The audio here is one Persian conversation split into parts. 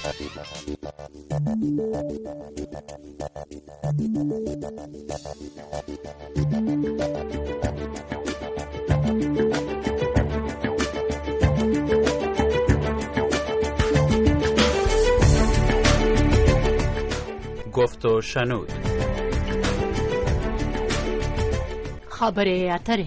گفت و شنود. خبره اتره.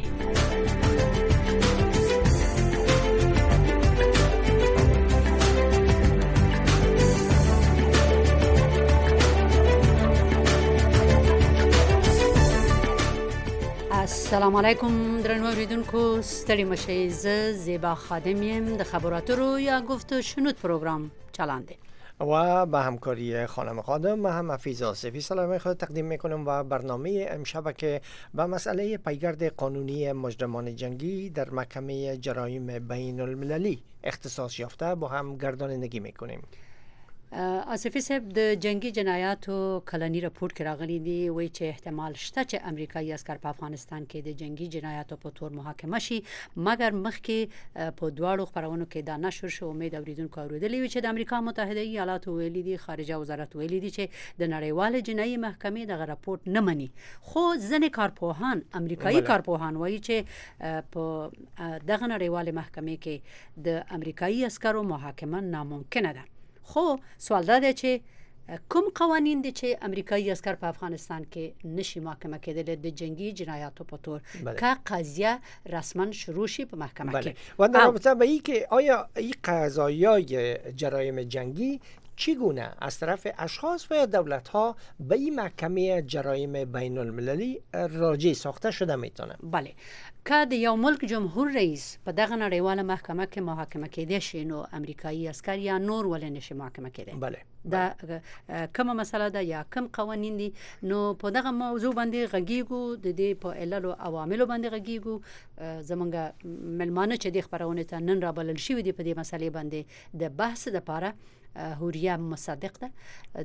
السلام علیکم درنو اوریدونکو، ستړي مشئ. زه زیبا خادم یم. د خبراتو یا گفت و شنود پروگرام چلنده و به همکاری خانم خادم من هم حفیظ آصفی سلام خود تقدیم میکنم و برنامه امشب که به مسئله پیگرد قانونی مجرمان جنگی در محکمه جرایم بین المللی اختصاص یافته با هم گردانندگی میکنیم. آصفی صاحب، د جنگی جنایاتو کلنی رپورت کې راغلی دی وایي چې احتمال شته چې امریکایي عسکر په افغانستان کې د جنگی جنایاتو په تور محاکمه شي، مګر مخکې په دواړو خبرونو کې دا نشر شو. امید اوریدونکو اوریدلی وي چې د امریکا متحده ایالاتو ویلي دي، خارجه وزارت ویلي دي چې د نړیوال جنایي محکمې دغه رپورت نه مني. خو ځینې کارپوهان، امریکایي کارپوهان وایي چې په دغه نړیوال محکمې کې د امریکایي عسکرو محاکمه ناممکنه ده. خو سوال دا دی چې کوم قوانین دي چې امریکایي عسکر په افغانستان کې نشي محاکمه کېدل د جنگی جنایاتو په تور که قضیه رسما شروع شي په محکمه کې؟ و در رابطه به این که آیا این قضایای جرایم جنگی چگونه از طرف اشخاص و یا دولت‌ها به این محکمه جرایم بین المللی راجع ساخته شده میتونه؟ بله، که د یو ملک جمهور رئیس په دغه نړیواله محکمه کې محاکمه کېدی شي، نو امریکایي عسکر یا نور ولې نشي محاکمه کېدی؟ بله. دا کومه مسله ده یا کوم قوانین دي؟ نو په دغه موضوع باندې غږیږو، د دې په علل او عواملو باندې غږیږو. زمونږ ملمانه چې د خبرونه ته نن را بلل شوي دي په دې مسلې باندې د بحث لپاره هوریا مصدق ده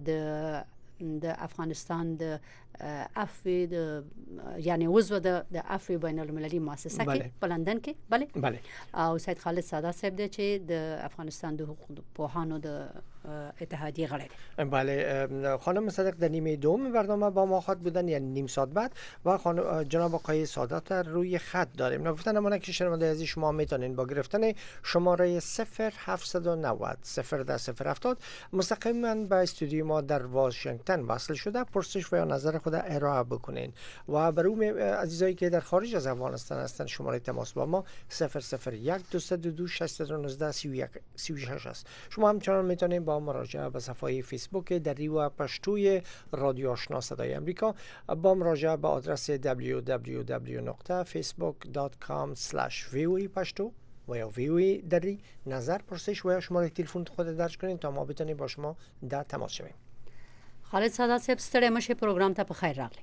د افغانستان د عفو د یعنی عضو د عفو بین المللي مؤسسه کې په لندن کې. بله. او سید خالد ساده صاحب دی چې د افغانستان د حقوق پوهانو د اتحادیه غړی دی. بله، خانم مصدق در نیمه دوم برنامه با ما خواهد بودن، یعنی نیم ساعت بعد، و جناب آقای سادات روی خط داریم. نگفتن امانه که شنونده عزیز شما میتونین با گرفتن شماره 0790 01070 مستقیما به استودیو ما در واشنگتن وصل شده پرسش و یا نظر خود ارائه بکنین. و برای عزیزایی که در خارج از افغانستان هستند شماره تماس با ما 001 222 619 36 است. شما همچنان میتونین با مراجعه به صفحه فیسبوک دری و پشتوی رادیو آشنا صدای امریکا با مراجعه به آدرس www.facebook.com/voa پشتو و یا VOA دری نظر، پرسش و یا شماره تلفن خود درج کنین تا ما بتونیم با شما در تماس شویم. خالد ساده صاحب، ستړي مشه پروګرام ته په خیر راغلی.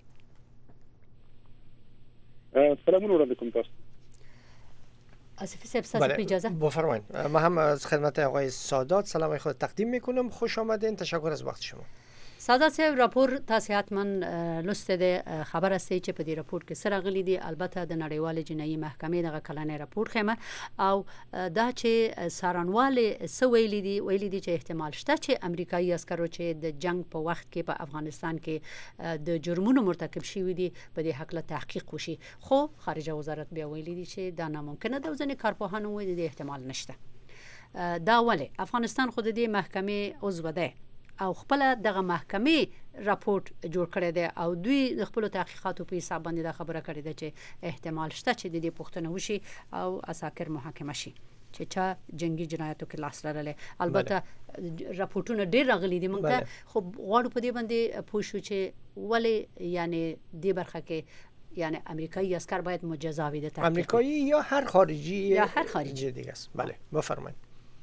سلامونه علیکم تاسو. آصفی صاحب ستاسو په اجازه بفرمایید. من هم از خدمت آقای سادات سلام خود تقدیم میکنم. خوش آمدین. تشکر از وقت شما. ساده صاحب، راپور تاسو حتما لسته ده، خبر است چې په دې راپور کې سره غلي دي. البته د نړیوال جنایي محکمې دغه کلنې راپور خمه او دا چې سارنوال سویلی دي چې احتمال شته چې امریکایي عسکرو چې د جنگ په وخت کې په افغانستان کې د جرمونو مرتکب شوي دي په دې حق له تحقیق وشي. خو خارجه وزارت بیا ویلي دي چې دا ناممکنه ده. ځینې کارپوهانو وایي د احتمال نشته. دا ولې افغانستان خود دې محکمې عضو ده او خپل دغه محکمې راپورټ جوړ کړی دی او دوی د خپل تحقیقاتو په حساب باندې دا خبره کړې ده چې احتمال شته چې د دې پوښتنه وشي او اساکر محاکمه شي چې چا جنگي جنایاتو کې لاس لرلی. البته راپورټونه ډېر راغلي دي، موږ خو غواړو په دې باندې پوه شو چې ولې یعنی دې برخه کې یعنی امریکایی عسکر باید مجازا وي. د امریکایی یا هر خارجی یا هر خارجی دیگه است. بله بفرمایید.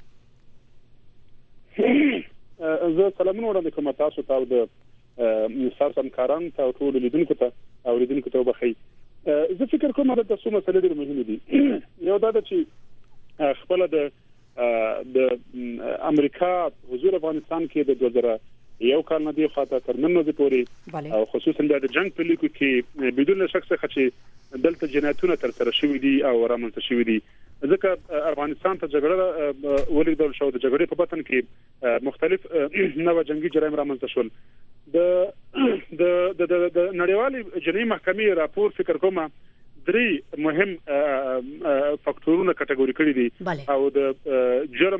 زه سلامونه وړاندې کوم تاسو ته او د ستاسو همکارانو ته او ټولو لیدونکو ته او لیدونکو ته وبخئ. زه فکر کوم دا څو مسلې ډېرې مهمې دي. یو دا ده چې خپل د امریکا حضور افغانستان کې د 2001 کال نه دی خاطر تر نن ورځې پورې او خصوصا د جنگ په لیکو کې بدون شک څخه چې دلته جنایتونه تر سره شوي دي او رامنځته شوي دي ځکه افغانستان ته جګړه ولیدل شو، د جګړې په بطن کې مختلف نوع جنگي جرایم رامنځته شول. د نړیوالې جنایي محکمې راپور فکر کوم 3 مهم فاکتورونه کټګوري کړی دي او د جرم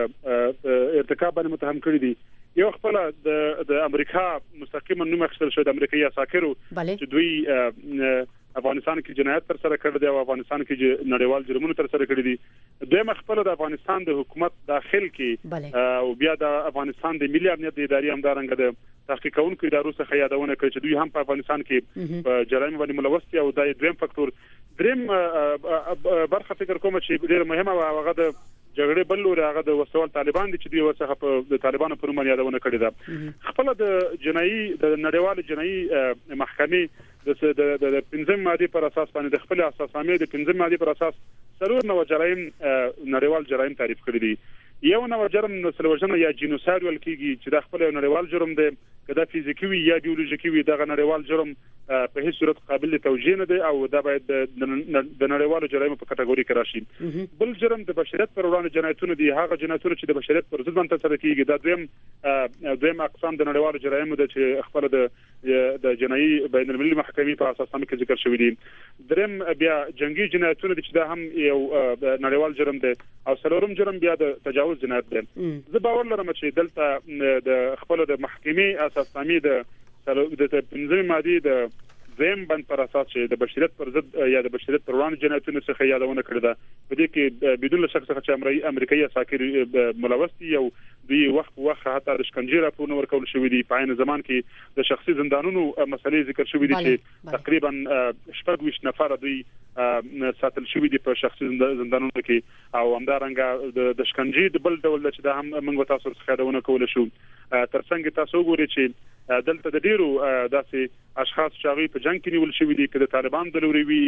ارتکاب باندې متهم کړی دي. یو خپل د امریکا مستقیما نوم اخیستل شوی د امریکایي عساکرو چې دوی افغانستان کې جنایت تر سره کړی دی او افغانستان کې نړیوال جرمونه تر سره کړی دي. دوی مخبل د افغانستان د حکومت داخل کې او بیا د افغانستان د ملي امنیت ادارې همدارنګه د تحقیق کوونکو ادارو څخه یادونه کړې چې دوی هم په افغانستان کې په جرایم باندې ملوث دي او دا دویم فاکتور. دریم برخه فکر کوم چې ډېر مهمه او هغه د جګړې بل لوري هغه د وسوال طالبان دي چې دوی ورڅخه په طالبانو پر نوم یادونه کړې ده. خپل د جنایي د نړیوال جنایي محکمې د 15 ماده پر اساس باندې د خپل اساسنامې د 15 ماده پر اساس 3 جرایم نړیوال جرایم تعریف کړی دي. یو نوع جرم نسل وژنه یا جینوساید ول کیږي چې د خپل نړیوال جرم دی، کدا فزیکی وي یا بیولوژیکی وي، دغه نړیوال جرم په هیڅ صورت قابل توجیه نه دی او دا باید د نړیوالو جرایمو په کټګوري کې راشي. بل جرم د بشریت پر وړاندې جنایتونه دي، هغه جنایتونه چې د بشریت پر ضد باندې ترسره کیږي. دا دویم اقسام د نړیوالو جرایمو د چې خپل د جنایي بین المللي محکمې په اساس هم کې ذکر شوی دي. دریم بیا جنگي جنایتونه دي چې دا هم یو نړیوال جرم دی او څلورم جرم بیا د تجاوز جنایت دی. زه باور لرم چې دلته د خپل د محکمې اساسنامې د 15 ماده د دویم بند پر اساس چې د بشریت پر ضد یا د بشریت پر وړاندې جنایتونو څخه یادونه کړې ده. په دې کې بدون شک څخه چې امریکایي عساکر ملوث دي او دوی وخت حتی د شکنجې راپورونه ورکول شوې دي. په عین زمان کې د شخصي زندانونو مسلې ذکر شوې دي چې تقریبا 26 نفر دوی ساتل شوې دي په شخصي زندانونو کې او همدارنګه د شکنجې د بل ډول چې دا هم موږ تاسو څخه یادونه کول شو. ترڅنګ تاسو وګورئ چې دلته د ډیرو داسې اشخاص چې هغوی په جنګ کې نیول شوي دي، که د طالبان د لوري وي.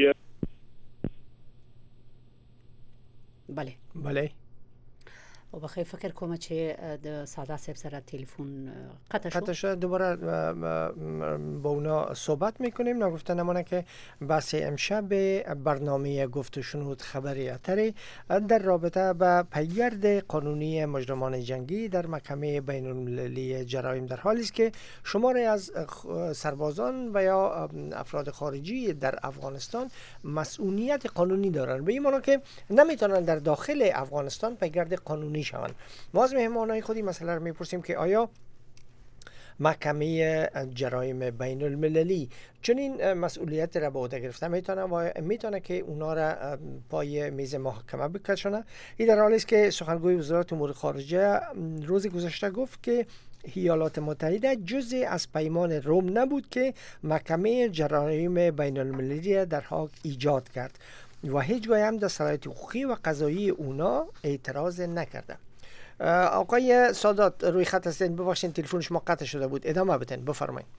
بله او بخیر فکر کوم چې د ساده صاحب سره تلفن قطع شد. دوباره با اونا صحبت میکنیم. نگفتن نمونه که بحث امشب برنامه گفت و شنود خبری اتری در رابطه با پیگرد قانونی مجرمان جنگی در محکمه بین المللی جرایم در حالی است که شماری از سربازان و یا افراد خارجی در افغانستان مسئولیت قانونی دارند، به این معنی که نمیتونن در داخل افغانستان پیگرد قانونی شوند. ما از مهمانای خودی مسئله رو میپرسیم که آیا محکمه جرایم بین المللی چنین مسئولیت را به عهده گرفته میتونه که اونا را پای میز محکمه بکشونه؟ این در حالی است که سخنگوی وزارت امور خارجه روز گذشته گفت که ایالات متحده جزئی از پیمان روم نبود که محکمه جرایم بین المللی در هاگ ایجاد کرد و هیچگاه هم در صلاحیت حقوقی و قضایی اونا اعتراض نکرده. آقای سادات روی خط هستین، ببخشید تلفن شما قطع شده بود، ادامه بدین، بفرمایید.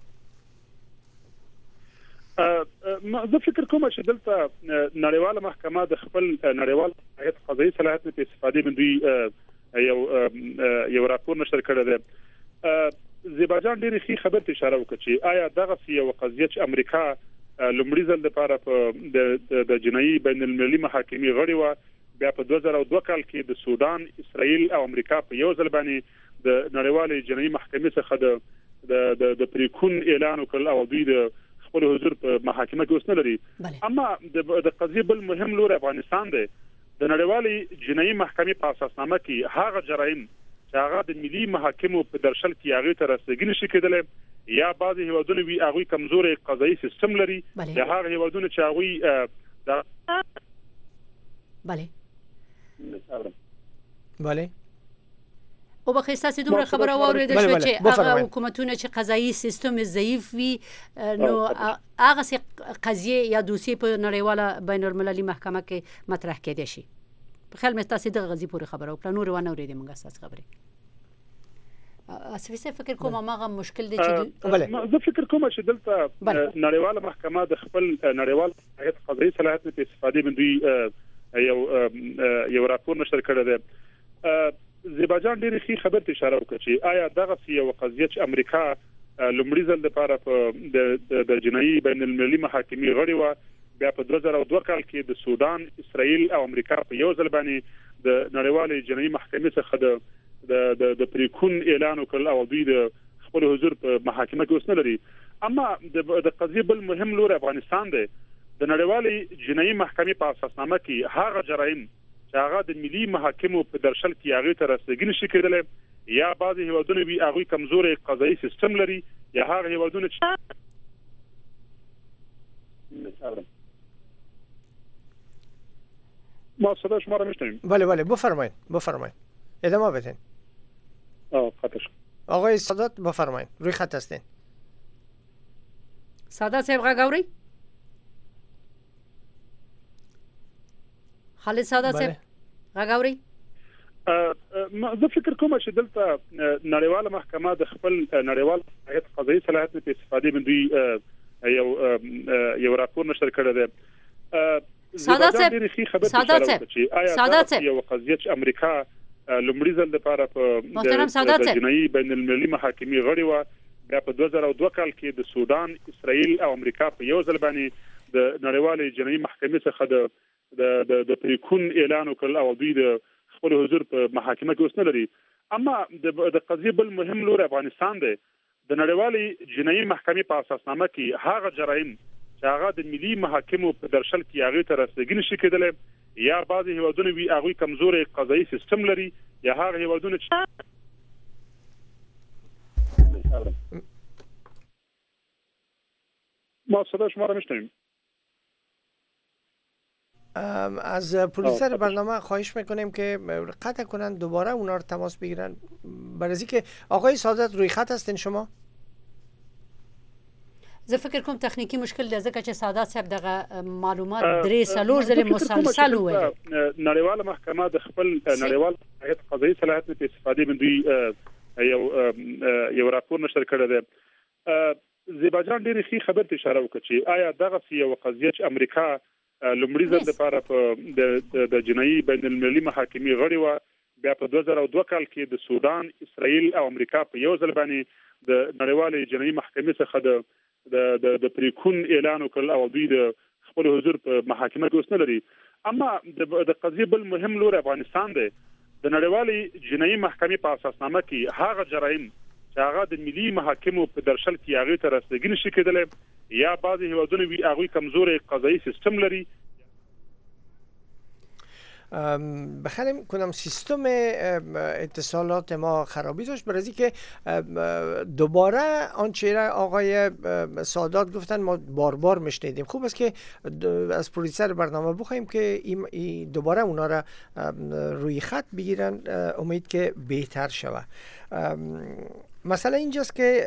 زه فکر کوم چې دلته نړیواله محکمه د خپل نړیوال هیئت قضایي صلاحیت په استفادې باندې یو راپور نشر کړی دی. زیباجان ډېرې ښې خبرې ته اشاره وکړه چې آیا دغه یو قضیه چې امریکا لومړي ځل لپاره په د جنایي بین المللي محاکمې غړې وه، بیا په 2002 کال کې د سودان، اسرائیل او امریکا په یو ځل باندې د نړیوالې جنایي محکمې څخه د پریکون اعلان وکړ او دوی د خپل حضور په محاکمه کې اوس نه لري. اما د قضیې بل مهم لور افغانستان دی. د نړیوالې جنایي محکمې په اساسنامه کې هغه جرایم چې هغه د ملي محاکمو په درشل کې هغه ته رسیدګي نشي کېدلی، یا بعضې هیوادونه وي هغوی کمزوري قضایي سیستم لري، یا هغه هیوادونه چې هغوی بله او بخیر تاسو دومره خبره واوریدل شو چې هغه حکومتونه چې قضایي سیستم ضعیف وي نو هغه قضیه یا دوسیه په نړیواله بین المللي محکمه کې مطرح کېدای شي. په خیال مې تاسو دغه غزي پورې خبره وکړه، نور ونه اورېدم موږ تاسو خبره. اساسي فکر کوم هغه مشکل دی چې زه فکر کوم چې دلته نړیواله محکمه د خپل نړیوال هیئت قضایي صلاحیت په استفادې باندې یو راپور نشر کړی دی. زیباجان ډېرې ښې خبرې ته اشاره وکړه چې آیا دغه یو قضیه چې امریکا لومړي ځل لپاره په د جنایي بین المللي محاکمې غړې وه، بیا په 2002 کال کې د سودان، اسرائیل او امریکا په یو ځل باندې د نړیوالې جنایي محکمې څخه د پریکون اعلان وکړ او دوی د خپل حضور په محاکمه کې اوس نه لري. اما د قضیه بل مهم لور افغانستان دی. د نړیوالې جنایي محکمې په اساسنامه کې هغه جرایم چې هغه د ملي محاکمو په درشل کې هغه ته رسیدګي نشي کېدلی، یا بعضی هیوادونه وی هغه کمزوري قضایي سیستم لري، یا هغه هیوادونه چې ما صدا شما را میشنویم. بله بفرمایید ادامه بدین. خطش آقای سادات بفرمایید، روی خط هستین. سادات صاحب غاوري خالد سادات صاحب غاوري. زه فکر کوم چې دلته نړیواله محکمه د خپل نړیوال هیئت قضایي صلاحیت په استفادې باندې یو راپور نشر کړی دی. سادات صاحب یو قضیه چې امریکا لومړي ځل لپاره په جنایي بین المللي محاکمې غړي و، بیا په 2002 کال کې د سودان، اسرائیل او امریکا په یو ځل باندې د نړیوالې جنایي محکمې څخه د پریکون اعلان وکړ او دوی د خپل حضور په محاکمه کې اوس نه لري. اما د قضیه بل مهم لور افغانستان دی. د نړیوالې جنایي محکمې په اساسنامه کې هغه جرایم چې هغه د ملي محاکمو په درشل کې هغه ته رسیدګي نشي کېدلی، یا بعضی هیوادونه وی هغه کمزوري قضایي سیستم لري، یا هغه هیوادونه چې ما صدا شما را میشنویم. از پروژه برنامه خواهش میکنیم که قطع کنن، دوباره اونا رو تماس بگیرن. برای که آقای سادات روی خط هستین شما؟ زه فکر کوم تخنیکی مشکل دی ځکه چې سادات صاحب دغه معلومات درې څلور ځله مسلسل وویل. نړیواله محکمه د خپل نړیوال هیئت قضایي صلاحیت په استفادې باندې یو راپور نشر کړی دی. زیباجان ډېر ښه خبر ته اشاره وکړه چې آیا دغه یو قضیه چې امریکا لومړي ځل لپاره په د جنایي بین المللي محاکمې غړي و، بیا په 2002 کال کې د سودان، اسرائیل او امریکا په یو ځل باندې د نړیوالې جنایي محکمې څخه د پریکون اعلان وکړ او دوی د خپل حضور په محاکمه کې اوس نه لري. اما د قضیه بل مهم لور افغانستان دی. د نړیوالې جنایي محکمې په اساسنامه کې هغه جرایم چې هغه د ملي محاکمو په درشل کې هغه ته رسیدګي نشي کېدلی، یا بعضی هیوادونه وی هغه کمزوري قضایي سیستم لري. بخریم کنم سیستم اتصالات ما خرابی داشت، برای اینکه دوباره آنچه را آقای سادات گفتن ما بار بار میشنیدیم. خوب است که از پروڈیوسر برنامه بخوایم که دوباره اونا را روی خط بگیرن، امید که بهتر شود. مثلا اینجاست که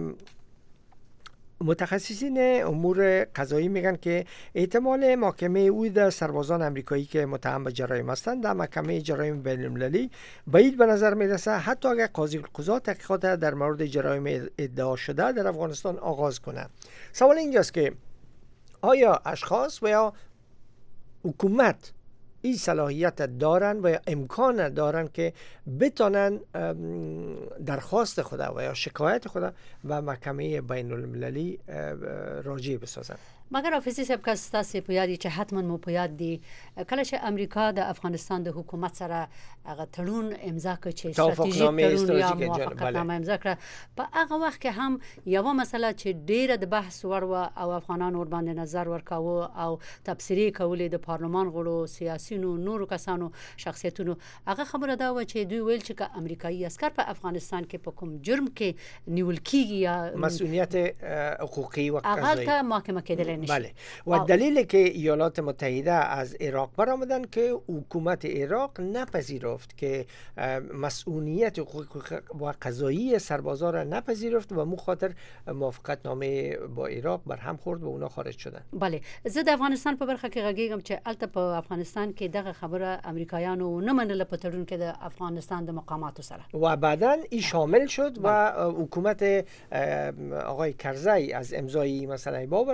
متخصصین امور قضایی میگن که احتمال محاکمه عود سربازان امریکایی که متهم به جرایم هستند در محکمه جرایم بین‌المللی بعید به نظر میرسه، حتی اگر قاضی القضات تحقیقات در مورد جرایم ادعا شده در افغانستان آغاز کنه. سوال اینجاست که آیا اشخاص و یا حکومت این صلاحیت دارن و یا امکان دارن که بتونن درخواست خود و یا شکایت خود و محکمه بین المللی راجع بسازن؟ مگر افیسی صاحب که ستاسو په یاد چې حتما مو په یاد دي کله چې امریکا د افغانستان د حکومت سره هغه تړون امضا کړ چې ستراتیژیک تړون یا موافقتنامه امضا کړه، په هغه وخت کې هم یو مسله چې ډیره د بحث وړ او افغانان ور باندې نظر ورکاوه او تبصری کولې د پارلمان غړو، سیاسيونو، نورو کسانو، شخصیتونو، هغه خبره دا و چې دوی ویل چې که امریکایي عسكر په افغانستان کې په کوم جرم کې نیول کیږي یا مسئولیت حقوقی و قضایی هغه ته محاکمه کېدل. بله، و دلیل که ایالات متحده از عراق برآمدن که حکومت عراق نپذیرفت که مسئولیت حقوقی و قضایی سربازا را نپذیرفت و مو خاطر موافقت نامه با عراق بر هم خورد و اونا خارج شدن. بله، زه د افغانستان په برخه کې غږیږم چې الته په افغانستان کې دغه خبره امریکایانو نه منله په تړون کې د افغانستان د مقاماتو سره، و بعداً این شامل شد و حکومت آقای کرزی از امضای مسئله باورزید تا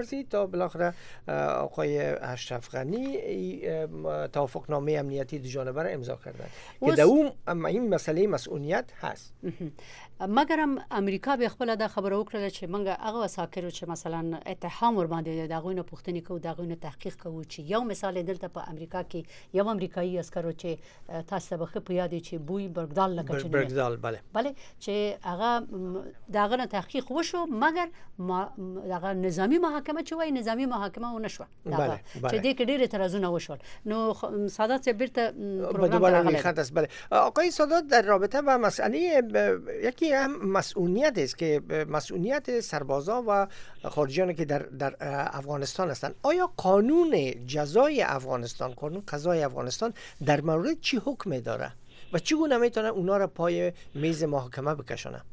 بالاخره آقای اشرف غنی توافقنامه امنیتی دو جانبه را امضا کردن که در اون این مسئله مسئولیت هست. مګرم امریکا به خپل د خبرو وکړه چې منګه هغه وساکرو چې مثلا اتهام ور باندې د غوینه پوښتنې کوو د غوینه تحقیق کوو چې یو مثال دلته په امریکا کې یو امریکایي عسکرو چې تاسو به په یاد چې بوی برګدال لکه چې برګدال بله چې هغه دغه تحقیق وشو مګر دغه نظامی محاکمه چې وای نظامی محاکمه ونه شو چې دې کې ډېر اعتراضونه وشول. نو سادات بیرته پروګرام راغلی. بله آقای سادات در رابطه با مسئله یکی هم مسئولیت است که مسئولیت سربازا و خارجیانی که در افغانستان هستند، آیا قانون جزای افغانستان، قانون قضای افغانستان در مورد چی حکم داره و چگونه میتونه اونا را پای میز محاکمه بکشونه؟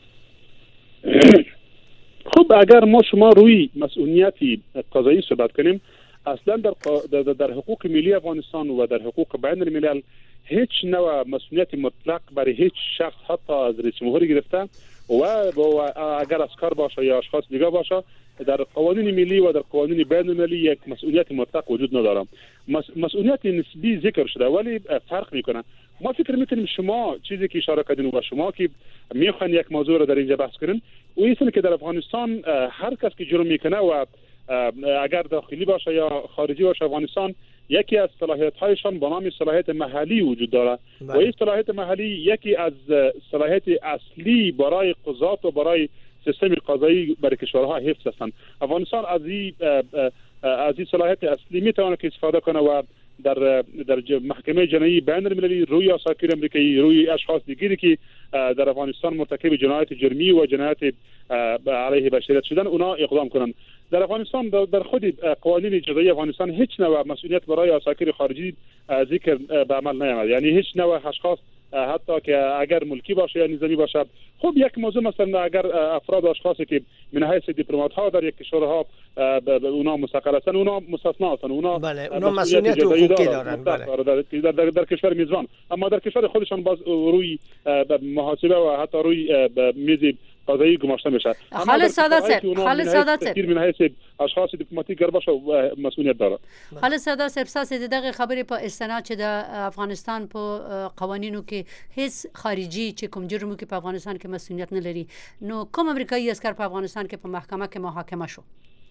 خب اگر ما شما روی مسئولیت قضایی صحبت کنیم، اصلا در حقوق ملی افغانستان و در حقوق بین الملل هیچ نوع مسئولیت مطلق برای هیچ شخص حتی از رئیس جمهوری گرفته و اگر عسکر باشه یا اشخاص دیگه باشه در قوانین ملی و در قوانین بین المللی یک مسئولیت مطلق وجود نداره. مسئولیت نسبی ذکر شده ولی فرق میکنه. ما فکر میکنیم شما چیزی که اشاره کردین و شما که میخواین یک موضوع رو در اینجا بحث کنین و این که در افغانستان هر کس که جرم میکنه و اگر داخلی باشه یا خارجی باشه افغانستان، یکی از صلاحیت‌هایشان به نام صلاحیت محلی وجود داره و این صلاحیت محلی یکی از صلاحیت اصلی برای قضات و برای سیستم قضایی برای کشورها حفظ هستند. افغانستان از این صلاحیت اصلی میتونه که استفاده کنه و در محکمه جنایی بین المللی روی عساکر امریکایی، روی اشخاص دیگری که در افغانستان مرتکب جنایت جرمی و جنایت علیه بشریت شدن اونا اقدام کنند. در افغانستان در خود قوانین جزایی افغانستان هیچ نوع مسئولیت برای عساکر خارجی ذکر به عمل نیامد. یعنی هیچ نوع اشخاص حتی که اگر ملکی باشه یا نظامی باشه. خب یک موضوع مثلا اگر افراد و اشخاصی که من حیث دیپلمات ها در یک کشورها اونا مستقل هستند اونا مستثنا هستند، اونا مسئولیت حقوقی دارند در کشور میزبان، اما در کشور خودشان باز روی محاسبه و حتی روی میز قضایی گماشته میشه. خالد سادات صاحب من حیث اشخاص دیپلماتیک گر باشه مسئولیت داره. خالد سادات صاحب ساسه دغه خبرې په استناد چې د افغانستان په قوانینو کې هیڅ خارجي چې کوم جرم کې په افغانستان کې مسئولیت نه لري، نو کوم امریکایي عسكر په افغانستان کې په محکمه کې محاکمه شو؟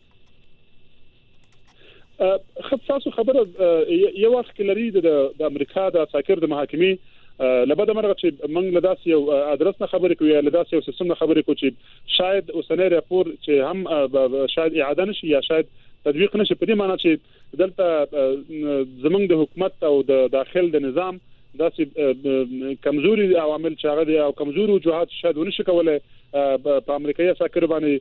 خب تاسو خبره یو وخت کې لري د امریکا د عساکر د محاکمې لبدا مرغه چې موږ له داسې یو ادرس نه خبرې کوو یا له داسې یو سیستم نه خبرې کوو چې شاید اوسنی راپور چې هم شاید اعاده نشي یا شاید تطبیق نشي، په دې معنی چې دلته زمونږ د حکومت او د داخل د نظام داسې کمزوري عوامل چې هغه دي او کمزوري وجوهات شاید ونشي کولای په امریکایي عساکر باندې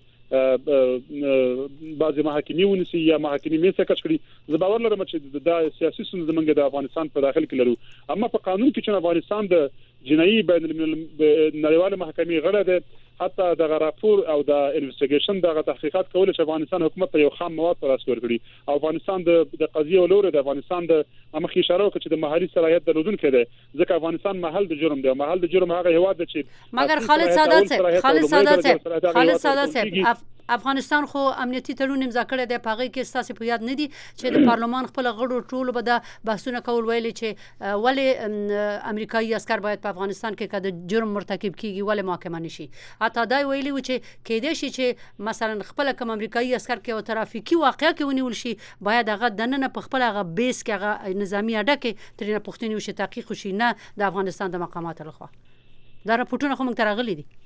بعضی محاکمې ونیسي یا محاکمې میسه کش کړي. زه باور لرم چې د سیاسي ستونزې زمونږ د افغانستان په داخل کې لرو، اما په قانون کې چې افغانستان د جنایي بین نړیوال محکمې غړی دی، حتی د راپور او د انویسټیګیشن د تحقیقات کول چې افغانستان حکومت په یو خام مواد پر اساس ورکړي او افغانستان د قضیه ولور د افغانستان د مخې اشاره وکړي چې د محلي صلاحیت درلودونکو دی، ځکه افغانستان محل د جرم دی، محل د جرم هغه هواد دی چې مګر خالد سادات صاحب افغانستان خو امنیتي تړون امضا کړی دی، په هغه کې ستاسو په یاد نه دي چې د پارلمان خپل غړو ټول به د بحثونه کول ویلي چې ولې امریکایي عسكر باید په افغانستان کې کده جرم مرتکب کیږي ولې محاکمه نشي. حتی دا ویلي و چې کېدې شي چې مثلا خپل کوم امریکایي عسكر کې او ترافیکي واقعیا کې ونیول شي، باید هغه دننه په خپل هغه بیس کې هغه نظامی اډه کې ترنه پښتني وشي تحقیق وشي، نه د افغانستان د مقامات لخوا. دا راپورټونه خو موږ ترغلي دي.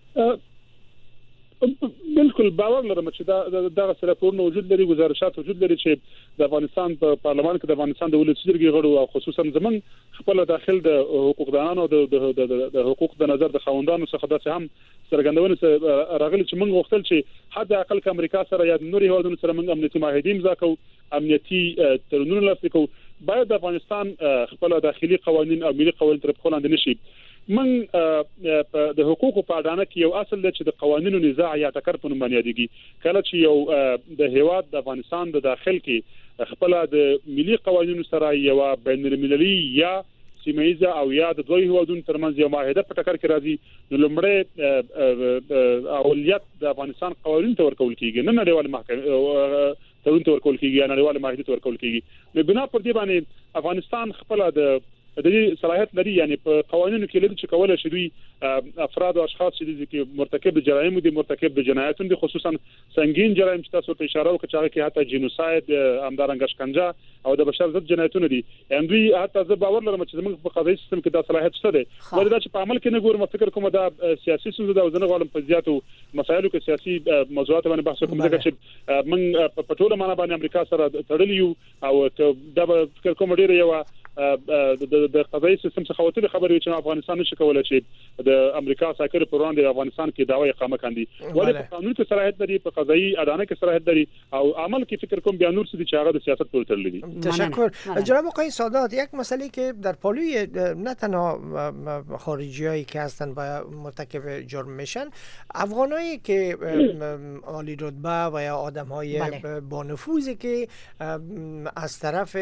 بالکل باور لرم چې دا راپورونه وجود لري، گزارشات وجود لري چې د افغانستان په پارلمان کې د افغانستان د ولسی جرګې غړو او خصوصا زمون خپل داخل د حقوقدانانو او د حقوق د نظر د خاوندانو څخه داسې هم څرګندونه راغلي چې موږ غوښتل چې حد اقل ک امریکا سره یا نوري هیوادونو سره موږ امنیتي معاهده امضا کوو، امنیتي تړونونه لاسلیک کوو. باید د افغانستان خپل داخلي قوانین او ملي قوانین تر پخوا لاندې نشي. من د حقوقو په اډانه کې یو اصل دی چې د قوانینو نزاع یا ټکر په نوم باندې یادېږي. کله چې یو د هیواد د افغانستان د داخل کې خپل د ملي قوانینو سره یو بین المللي یا سیمایي او یا د دوی هیوادونو ترمنځ یو معاهده په ټکر کې راځي، نو لومړی اولیت د افغانستان قوانینو ته ورکول کیږي، نه نړیوال محکمې تړون ورکول کیږي نړیوال معاهده ورکول کیږي نو بنا پر دې باندې افغانستان خپل د دې صلاحیت لري یعنی په قوانینو کې لري چې کولای شي دوی افراد او اشخاص چې مرتکب جرایم دي مرتکب جنایتونه دي خصوصا سنگین جرایم چې تاسو ته اشاره وکړه چې هغه کې حتی جنوساید همدارنګه شکنجه او د بشر ضد جنایتونه دي یعنی دوی حتی زه باور لرم چې زموږ په قضایي سیستم کې دا صلاحیت شته دي ولې دا چې په عمل کې نه ګورم فکر کوم دا سیاسي ستونزه ده او زه نه غواړم په زیاتو مسایلو کې سیاسي موضوعات باندې بحث وکړم ځکه چې موږ په ټوله معنا باندې امریکا سره تړلي یو او دا فکر کوم ډیره یو د قضایي سیستم څخه وته خبرې چې افغانستان نشي کولای چې د امریکا ساکر پر وړاندې افغانستان کې داوی اقامه کاندي ولې په قانون کې صلاحیت لري په قضایي ادانه کې صلاحیت لري او عمل کې فکر کوم بیا نور څه چې هغه د سیاست پورې تړلي دي. تشکر جناب آقای سادات. یک مسئله که در پالوی نه تنها خارجیایی که هستن و مرتکب جرم میشن افغانایی که عالی رتبه و یا آدم‌های با نفوذی که از طرف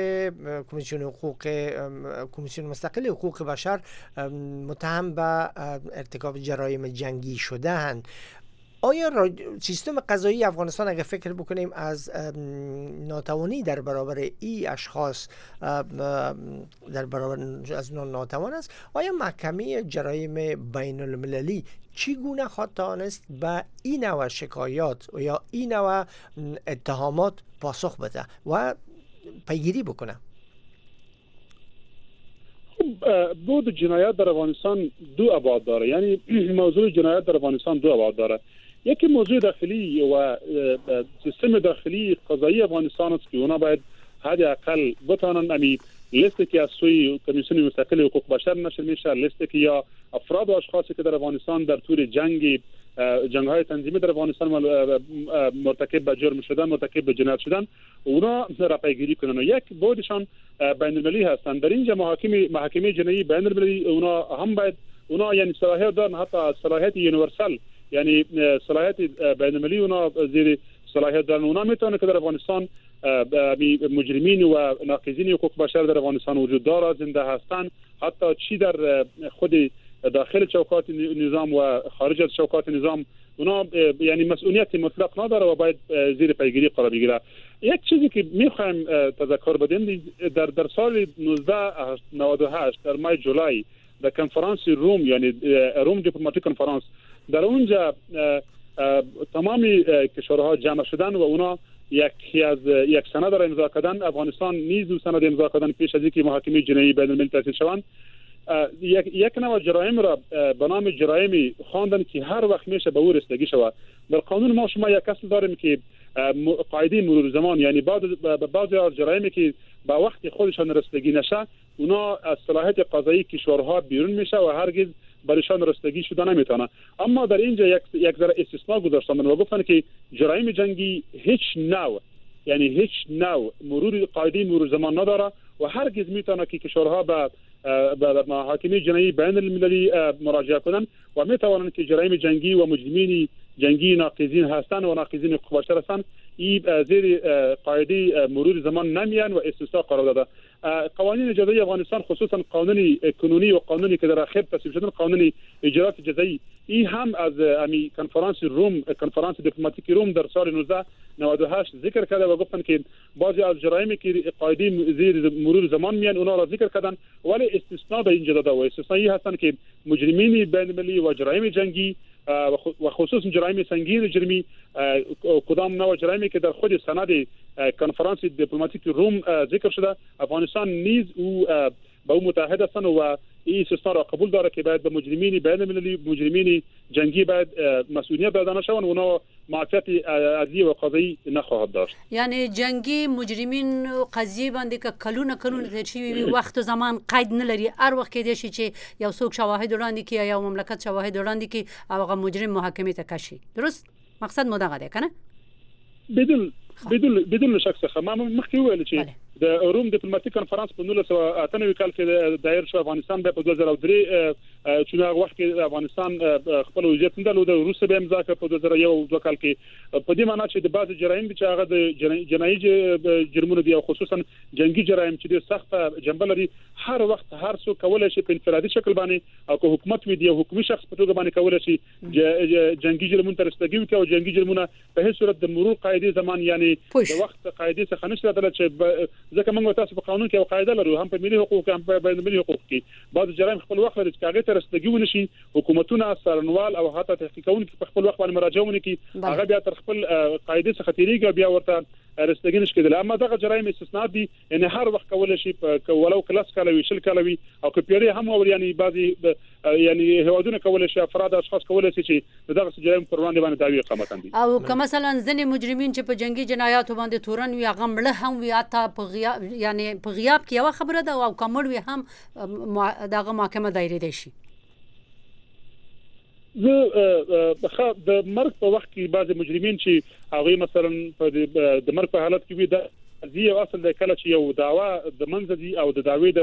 کمیسیون مستقل حقوق بشر متهم به ارتکاب جرایم جنگی شده‌اند. آیا سیستم قضایی افغانستان اگر فکر بکنیم از ناتوانی در برابر این اشخاص در برابر از ناتوان است، آیا محکمه جرایم بین المللی چگونه خواهد توانست به این نوع شکایات و یا این نوع اتهامات پاسخ بده و پیگیری بکنه؟ بود جنایات در افغانستان دو ابعاد داره، یعنی موضوع جنایات در افغانستان دو ابعاد داره. یکی موضوع داخلی و سیستم داخلی قضایی افغانستان است که اونا باید حداقل بتوانند امی لیستی که از سوی کمیسیون مستقل حقوق بشر نشر میشه، لیستی که یا افراد و اشخاصی که در افغانستان در طول جنگ‌های تنظیمی در افغانستان مرتکب به جرم شدن، مرتکب به جنایت شدن، اونا را پیگیری کنن. یک بودشان بین المللی هستند. در اینجا محاکمه جنایی بین المللی اونا هم باید اونا یعنی صلاحیت دارن، حتی صلاحیت یونیورسال یعنی صلاحیت بین المللی اونا زیر صلاحیت دارن. اونا میتونه که در افغانستان مجرمین و ناقضین حقوق بشر در افغانستان وجود داره، زنده هستند، حتی چی در خود داخل چوکات نظام و خارج از چوکات نظام اونا یعنی مسئولیت مطلق نداره و باید زیر پیگیری قرار بگیره. یک چیزی که میخوایم تذکر بدیم در سال 1998 در ماه جولای در کنفرانس روم یعنی روم دیپلماتیک کنفرانس در اونجا تمامی کشورها جمع شدن و اونا یک سند را امضا کردن. افغانستان نیز سند امضا کردن پیش از اینکه محاکمه جنایی بین المللی تأسیس شوند. یک نوع جرایم را به نام جرایم خواندن که هر وقت میشه به او رسیدگی شود. در قانون ما شما یک اصل داریم که قاعده مرور زمان، یعنی بعضی از جرایمی که با وقت خودشان رسیدگی نشه اونا از صلاحیت قضایی کشورها بیرون میشه و هرگز برایشان رسیدگی شده نمیتونه. اما در اینجا یک ذره استثناء گذاشتن و گفتن که جرایم جنگی هیچ نوع مرور قاعده مرور زمان نداره و هرگز میتونه که کشورها به محاکمه جنایی بین المللی مراجعه کنند و میتوانند که جرایم جنگی و مجرمین جنگی ناقضین هستند و ناقضین حقوق بشر هستند این زیر قاعده مرور زمان نمیان و استثناء قرار داده. قوانین جزایی افغانستان خصوصا قانون کنونی و قانونی که در اخیر تصویب شدن قانون اجرات جزایی این هم از کنفرانس دیپلماتیک روم در سال 1998 ذکر کرده و گفتن که بعضی از جرایمی که قاعده زیر مرور زمان میان اونا را ذکر کردن ولی استثناء به اینجا داده و استثنایی هستن که مجرمین بین المللی و جرایم جنگی و خصوصا جرایم سنگین جرمی کدام نوع جرایمی که در خود سند کنفرانس دیپلماتیک روم ذکر شده افغانستان نیز او با او متحد هستند و این استثناء را قبول داره که باید به مجرمین بین المللی مجرمین جنگی باید مسئولیت داده شوند و اونا معافیت عدلی و قضایی نخواهد داشت. یعنی جنگی مجرمین قضیه باندې که کلونه چې وخت و زمان قید نه لري، هر وخت کې دي چې یو څوک شواهد وړاندې کړي یا مملکت شواهد وړاندې کړي هغه مجرم محاکمه ته کشي. درست مقصد مو دغه دی کنه؟ بدون شک څخه ما مخکې ویل چې د روم دیپلماتیک کنفرانس په 1998 کال کې دایر شو. افغانستان په 2003 چې هغه وخت کې افغانستان خپل وضعیت نه درلود روسیه به امضا کړ په 2001 کال کې په دې معنی چې د بعض جرایم چې هغه د جنایي جرمونو دی او خصوصا جنگي جرایم چې د سخت جنبه لري هر وخت هر څوک کولای شي په انفرادي شکل باندې او که حکومت وي دی حکومي شخص په توګه باندې کولای شي جنگي جرمونو تر رسیدګي کوي او جنگي جرمونه په هیڅ صورت د مرور قاعده زمان یعنی د وخت قاعده څخه نشي راځي چې ځکه موږ تاسو په قانون کې یو قاعده لرو هم په ملي حقوق هم په بین المللي حقوق کې بعض جرایم خپل وخت لري چې هغه تر رسیدګي ونشي حکومتونه سرنوال او حتی تحقیقون په خپل وخت باندې مراجعه ونکړي هغه بیا تر خپل قاعده څخه تیریږي بیا ورته رسیدګي نشي کېدل اما دغه جرایم استثناء دي یعنی هر وخت کولای شي ولو کلاس کالوي شل کالوي او کپیری هم اور یعنی بعضي یعنی هوادونه کولای شي افراد اشخاص کولای شي چې دغه جرایم پر وړاندې باندې دعوی اقامت کړي او که مثلا ځنې مجرمین چې په جنگي جنایاتو باندې تورن وي هغه مړه هم وي اته په غیاب یعنی په غیاب کې یو خبره ده او کومړ وي هم دغه محکمه دایره دي شي زه د مرګ په وخت کې بعض مجرمین چې هغه مثلا د مرګ په حالت کې وي د زی اصل د کله چې یو داوا د منځ دي او د داوی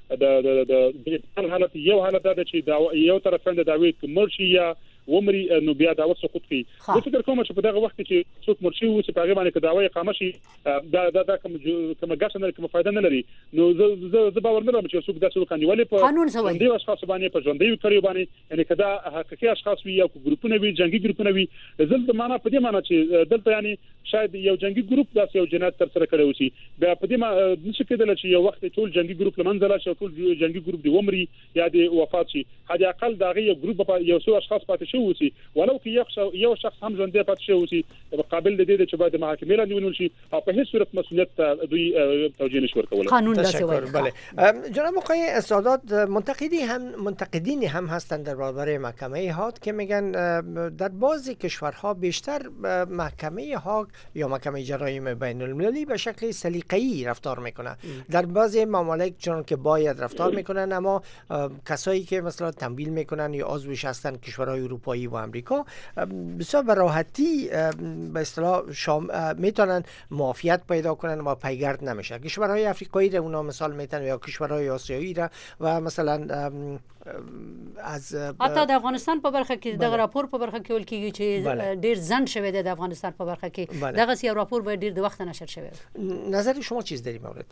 د حالت یو حالت ده چې داوا یو طرفین د داوی مرشي یا ومري نو بیا داوا سقوط کوي زه فکر کوم چې په دغه وخت کې څوک مرشي و چې په هغه باندې داوا اقامه شي دا کوم ګټه نه کوم فائدہ نه لري نو زه باور نه لرم چې څوک داسې وکړي ولې په دې اشخاص باندې په ژوندۍ کړي باندې یعنی کدا حقيقي اشخاص وي او ګروپونه وي جنگي ګروپونه وي زلته معنا په دې معنی چې دلته یعنی شاید یو جنگي ګروپ داسې یو جنایت تر سره کړی وي بیا په دې معنی نشي کېدل چې یو وخت ټول جنگي ګروپ لمنځه شي ټول جنگي ګروپ دی ومري یا دی وفات شي حد اقل دغه یو ګروپ په یو څو اشخاص پاتې شي وسی ولو کې یو شخص هم ژوندۍ پاتې شي وسی قابل دی چې باید محاکمې لاندې ونیول شي او په هیڅ صورت مسؤلیت دوی توجیه نشي ورکول قانون تشکر بله جناب آقای سادات منتقدین هم هستند در برابر محکمه هاگ که میگن در بعضی کشورها بیشتر محکمه هاگ یا محکمه جرایم بین المللی به شکل سلیقه‌ای رفتار میکنه در بعضی ممالک چون که باید رفتار میکنن اما کسایی که مثلا تمویل میکنن یا عضوش هستن کشورهای اروپایی و آمریکا بسیار به راحتی به اصطلاح میتونن معافیت پیدا کنن و پیگرد نمیشه کشورهای افریقایی را اونا مثال میتونن یا کشورهای آسیایی را و مثلا از حتی د افغانستان په برخه کې د راپور په برخه کې ول کېږي چې ډیر ځند شوی د افغانستان په برخه کې دغه سی راپور به ډیر د وخت نشر شوی نظر شما چیز در این مورد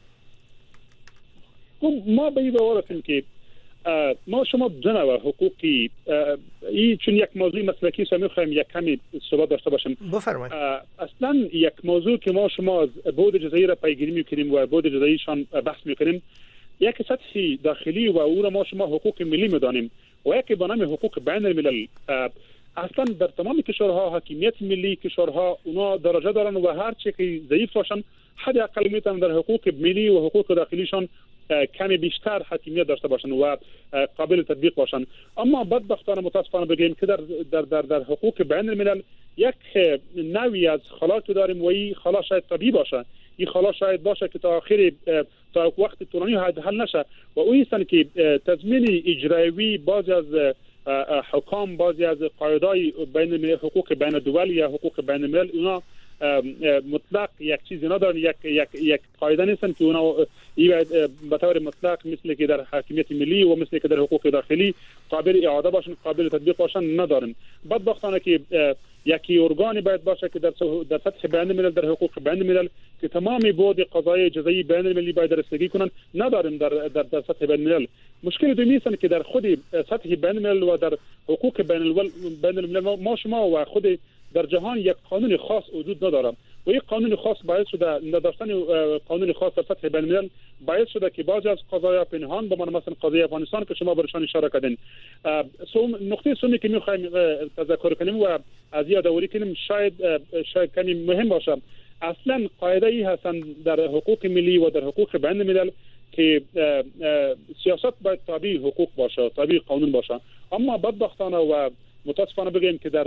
ما به این باور هستیم که ما شما جناب حقوقی این چون یک موضوع مسلکی است می‌خوایم یک کمی صحبت داشته باشیم بفرمایید اصلا یک موضوع که ما شما از بود جزایی را پیگیری می‌کنیم و بود جزاییشان بحث می‌کنیم یک سطح داخلی و او را ما شما حقوق ملی می‌دانیم و یک به نام حقوق بین الملل اصلا در تمام کشورها حاکمیت ملی کشورها اونا درجه دارن و هر چی که ضعیف باشن حد اقل میتونن در حقوق ملی و حقوق داخلیشان کمی بیشتر حاکمیت داشته باشن و قابل تطبیق باشن اما بدبختانه متاسفانه بگیم که در حقوق بین الملل یک نوعی از خلا داریم و این خلا شاید طبیعی باشه این خلا شاید باشه که تا آخر تا وقت طولانی حل نشه و اون است که تضمین اجرایی بعضی از حکام بعضی از قاعده‌های بین حقوق بین الدول یا حقوق بین الملل اونا مطلق یک چیزی ندارن یک قاعده نیستن که اونا به طور مطلق مثل که در حاکمیت ملی و مثل که در حقوق داخلی قابل اعاده باشن قابل تطبیق باشن ندارن بدبختانه که یکی ارگانی باید باشه که در سطح بین الملل در حقوق بین الملل که تمام بود قضای جزایی بین المللی باید رسیدگی کنن نداریم در سطح بین الملل مشکل دومی است که در خود سطح بین الملل و در حقوق بین الملل ما شما و خود در جهان یک قانون خاص وجود ندارد و این قانون خاص باعث شده نداشتن قانون خاص در سطح بین الملل باعث شده که بعضی از قضایا پنهان به من مثلا قضیه افغانستان که شما برشان اشاره کردین نقطه سومی که می‌خوایم تذکر کنیم و از یادآوری کنیم شاید کمی مهم باشه اصلا قاعده ای هستن در حقوق ملی و در حقوق بین الملل که سیاست باید تابع حقوق باشه تابع قانون باشه اما بدبختانه و متاسفانه بگیم که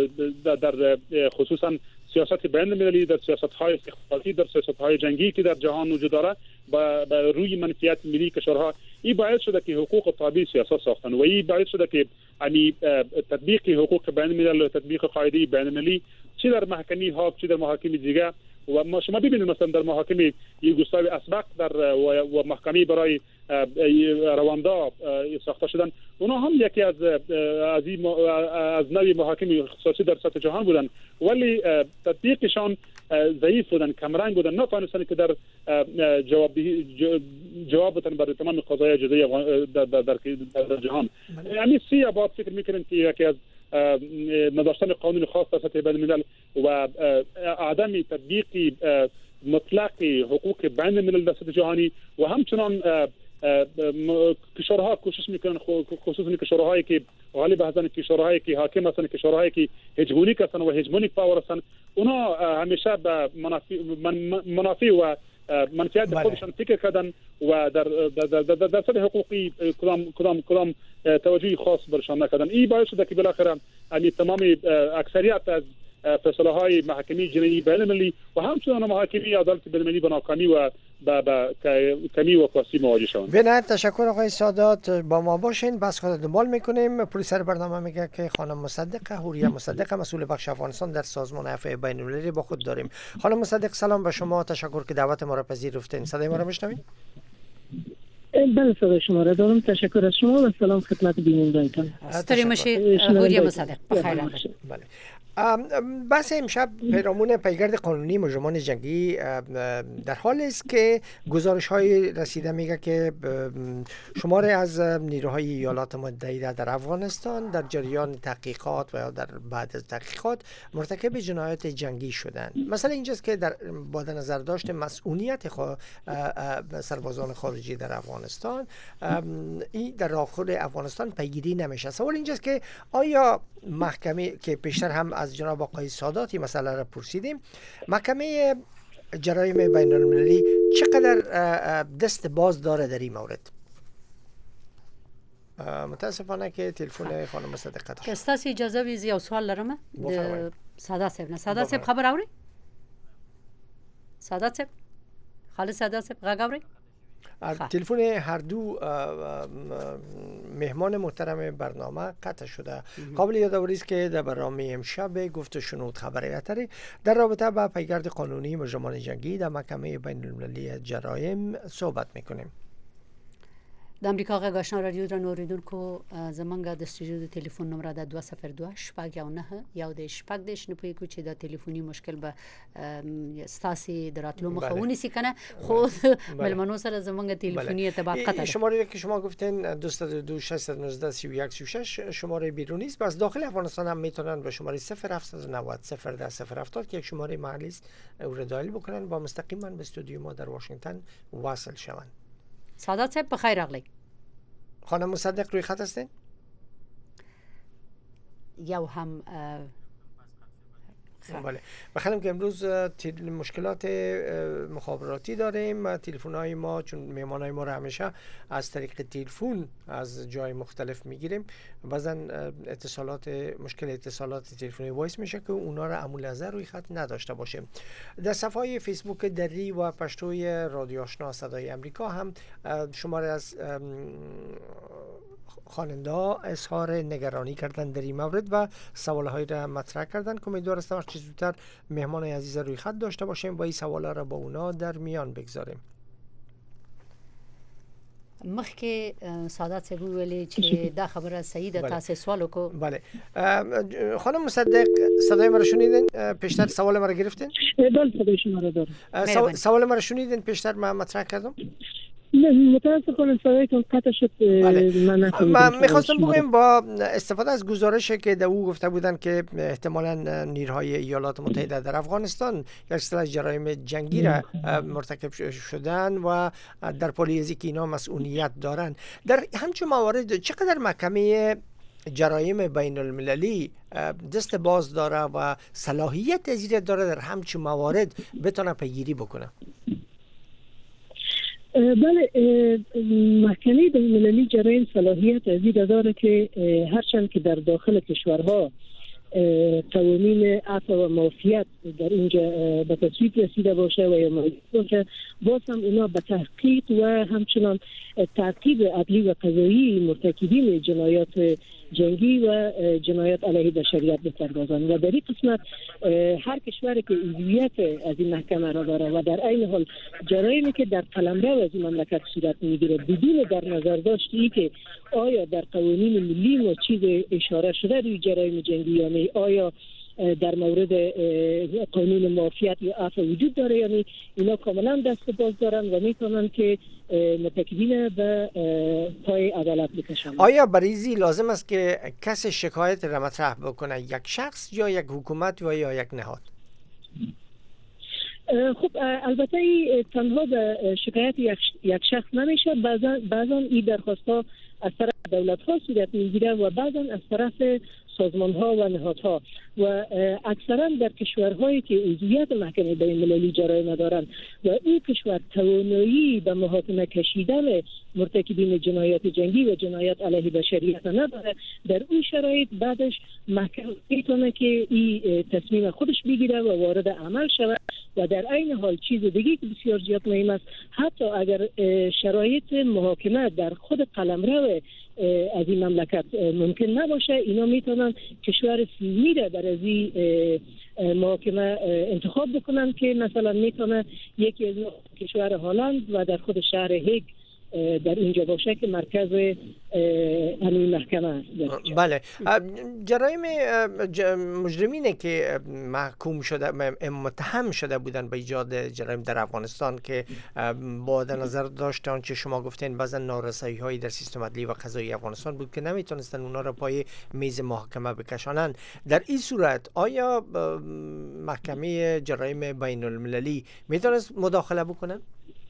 در خصوصا سیاست بین المللی در سیاست‌های استخباراتی در سیاست‌های جنگی که در جهان وجود داره با روی منفعت ملی کشورها این باعث شده که حقوق تابع سیاست ساختن و این باعث شده که یعنی تطبیق حقوق بین الملل و تطبیق قاعده بین المللی چه در محکمه هاگ چه در محاکم دیگه و ما شما ببینید مثلا در محاکم یوگسلاوی اسبق در و محکمه برای رواندا ساخته شدن اونا هم یکی از نوع محاکم اختصاصی در سطح جهان بودن ولی تطبیقشان ضعیف بودن کمرنگ بودن نتوانستن که در جواب بدن برای تمام قضايا جزئی در جهان یعنی سی ابعاد فکر میکنن که یکی از نداشتن قانون خاص در سطح بین الملل و عدم تطبیق مطلق حقوق بین الملل در سطح جهانی و همچنان کشورها کوشش میکنن خصوصا کشورهایی که غالب هستن کشورهایی که حاکم هستن کشورهایی که هژمونیک هستن و هژمونیک پاور هستن اونا همیشه به منافع و منفعت خودشان فکر کردن و در سطح حقوقی کدام توجهی خاص برشان نکردن این باعث شده که بالاخره تمام اکثریت از فیصله های محکمه جنایی بین المللی و همچنان محاکمه عدالت بین المللی به ناکامی و کمی و کاسی مواجه شوند. بنهایت تشکر آقای سادات، با ما باشین. بس خود دنبال میکنیم. پرویسر برنامه میگه که خانم مصدقه حوریه مصدقه مسئول بخش افغانستان در سازمان عفو بین المللی با خود داریم. خانم مصدق سلام به شما، تشکر که دعوت ما را پذیرفتین. صدای ما را میشنوید؟ بله صدای شما را دارم. تشکر از شما و سلام خدمت بینندگان. استریم باشید حوریه مصدق. بخیر. بله. بحث امشب پیرامون پیگرد قانونی مجرمان جنگی در حال است که گزارش های رسیده میگه که شماری از نیروهای ایالات متحده در افغانستان در جریان تحقیقات و یا در بعد از تحقیقات مرتکب جنایات جنگی شدند. مثلا اینجاست که با نظر داشت مسئولیت سربازان خارجی در افغانستان این در داخل افغانستان پیگیری نمیشه. سوال اینجاست که آیا محکمه که پیشتر هم از جناب آقای ساداتی مسئله را پرسیدیم، محکمه جرایم بین المللی چقدر دست باز داره در این مورد؟ متاسفانه که تلفن خانم مصدق قطع شد. استاسی اجازه ویزی او سوال لرم سادات صاحب نه سادات صاحب خبر اوري سادات صاحب خالد سادات صاحب غږ اوري تلفن هر دو مهمان محترم برنامه قطع شده. قابل یادآوری است که در برنامه امشب گفت و شنود خبری در رابطه با پیگرد قانونی مجرمان جنگی در محکمه بین المللی جرایم صحبت میکنیم. د امریکا غږ آشنا رادیو درنو اوریدونکو زمونږ د استودیو د ټلیفون نمبر د 202 شپږ یو نه یو د شپږ د شنو پوي کو چې د ټلیفوني مشکل به ستاسي دراتلو مخاوني سي کنه خود ملمنو سره زمونږ ټلیفوني ارتباط قطع شماره که شما گفتین 202 619 31 36 شماره بیرونی است. بس داخل افغانستان هم میتونن به شماره 0790 010 070 که یک شماره محلی است او دایل بکنن با مستقیما به استودیو ما در واشنگتن وصل شوند. سادات صاحب بخیر راغلی. خانم مصدق روی خط هستین؟ یو هم بله. بخیرم که امروز مشکلات مخابراتی داریم. تلفن‌های ما چون مهمانای ما رو همیشه از طریق تلفن از جای مختلف میگیریم، بعضن مشکل اتصالات تلفنی وایس میشه که اونا رو عمول نظر روی خط نداشته باشیم. در صفحه فیسبوک دری و پشتوی رادیو آشنا صدای امریکا هم شماره از خواننده ها اظهار نگرانی کردن در این مورد و سوالهایی را مطرح کردن که امیدوار هستم چه زودتر مهمان عزیز روی خط داشته باشیم و این سوالا را با اونا در میان بگذاریم. مخکې سادات صاحب ویلي چې دا خبره صحیح ده. تاسو سوال وکړو. بله. خانم مصدق صدای ما رو شنیدین؟ پیشتر سوال ما رو گرفتین؟ بله صدای شما رو دارم. سوال ما رو شنیدین؟ پیشتر من مطرح کردم؟ متاسفانه صدایتون قطع شد. من میخواستم بگم با استفاده از گزارشی که او گفته بودن که احتمالاً نیروهای ایالات متحده در افغانستان یک سلسله جرایم جنگی را مرتکب شدن و در پالیزی که اینا مسئولیت دارن، در همچون موارد چقدر محکمه جرایم بین المللی دست باز داره و صلاحیت ازیره داره در همچون موارد بتونه پیگیری بکنه؟ بله، محکمه بین المللی جرایم صلاحیت از این داره که هرچند که در داخل کشورها قوانین عفو و معافیت در اینجا به تصویب رسیده باشه و یا موجود باشه، باز هم اونا به تحقیق و همچنان تعقیب عدلی و قضایی مرتکبین جنایات جنگی و جنایات علیه بشریت بپردازند. و در این قسمت هر کشوری که عضویت از این محکمه را داره و در عین حال جرایمی که در قلمرو از این مملکت صورت میگیره بدون در نظر داشتی که آیا در قوانین ملی و چیز اشاره شده روی جرایم جنگی یا نه، آیا در مورد قانون معافیت یا عفو وجود داره، یعنی اینا کاملا دست باز دارن و میتونن که مرتکبین به پای عدالت بکشن. آیا بریزی لازم است که کسی شکایت را مطرح بکنه، یک شخص یا یک حکومت و یا یک نهاد؟ خب البته تنها به شکایت یک شخص نمیشه، بعضا این درخواست ها از طرف دولت ها صورت میگیره و بعضا از طرف سازمان ها و نهادها و اکثرا در کشورهایی که عضویت محکمه بین المللی جرایم دارند و این کشور توانایی به محاکمه کشیدن مرتکبین جنایات جنگی و جنایات علیه بشریت نداره، در اون شرایط بعدش محکمه میتونه که این تصمیم خودش بگیره و وارد عمل شود. و در عین حال چیز دیگه که بسیار زیاد مهم است، حتی اگر شرایط محاکمه در خود قلمرو از این مملکت ممکن نباشه، اینا میتونن کشور سومی را برای محاکمه انتخاب بکنن که مثلا میتونه یکی از کشور هلند و در خود شهر هیگ در اینجا باشه که مرکز همین محکمه است. بله، جرایم مجرمینه که محکوم شده متهم شده بودن به ایجاد جرایم در افغانستان که با نظر داشت آنچه شما گفتین بعضا نارسایی هایی در سیستم عدلی و قضایی افغانستان بود که نمیتونستن اونا را پای میز محاکمه بکشانن، در این صورت آیا محکمه جرایم بین المللی میتونست مداخله بکنن؟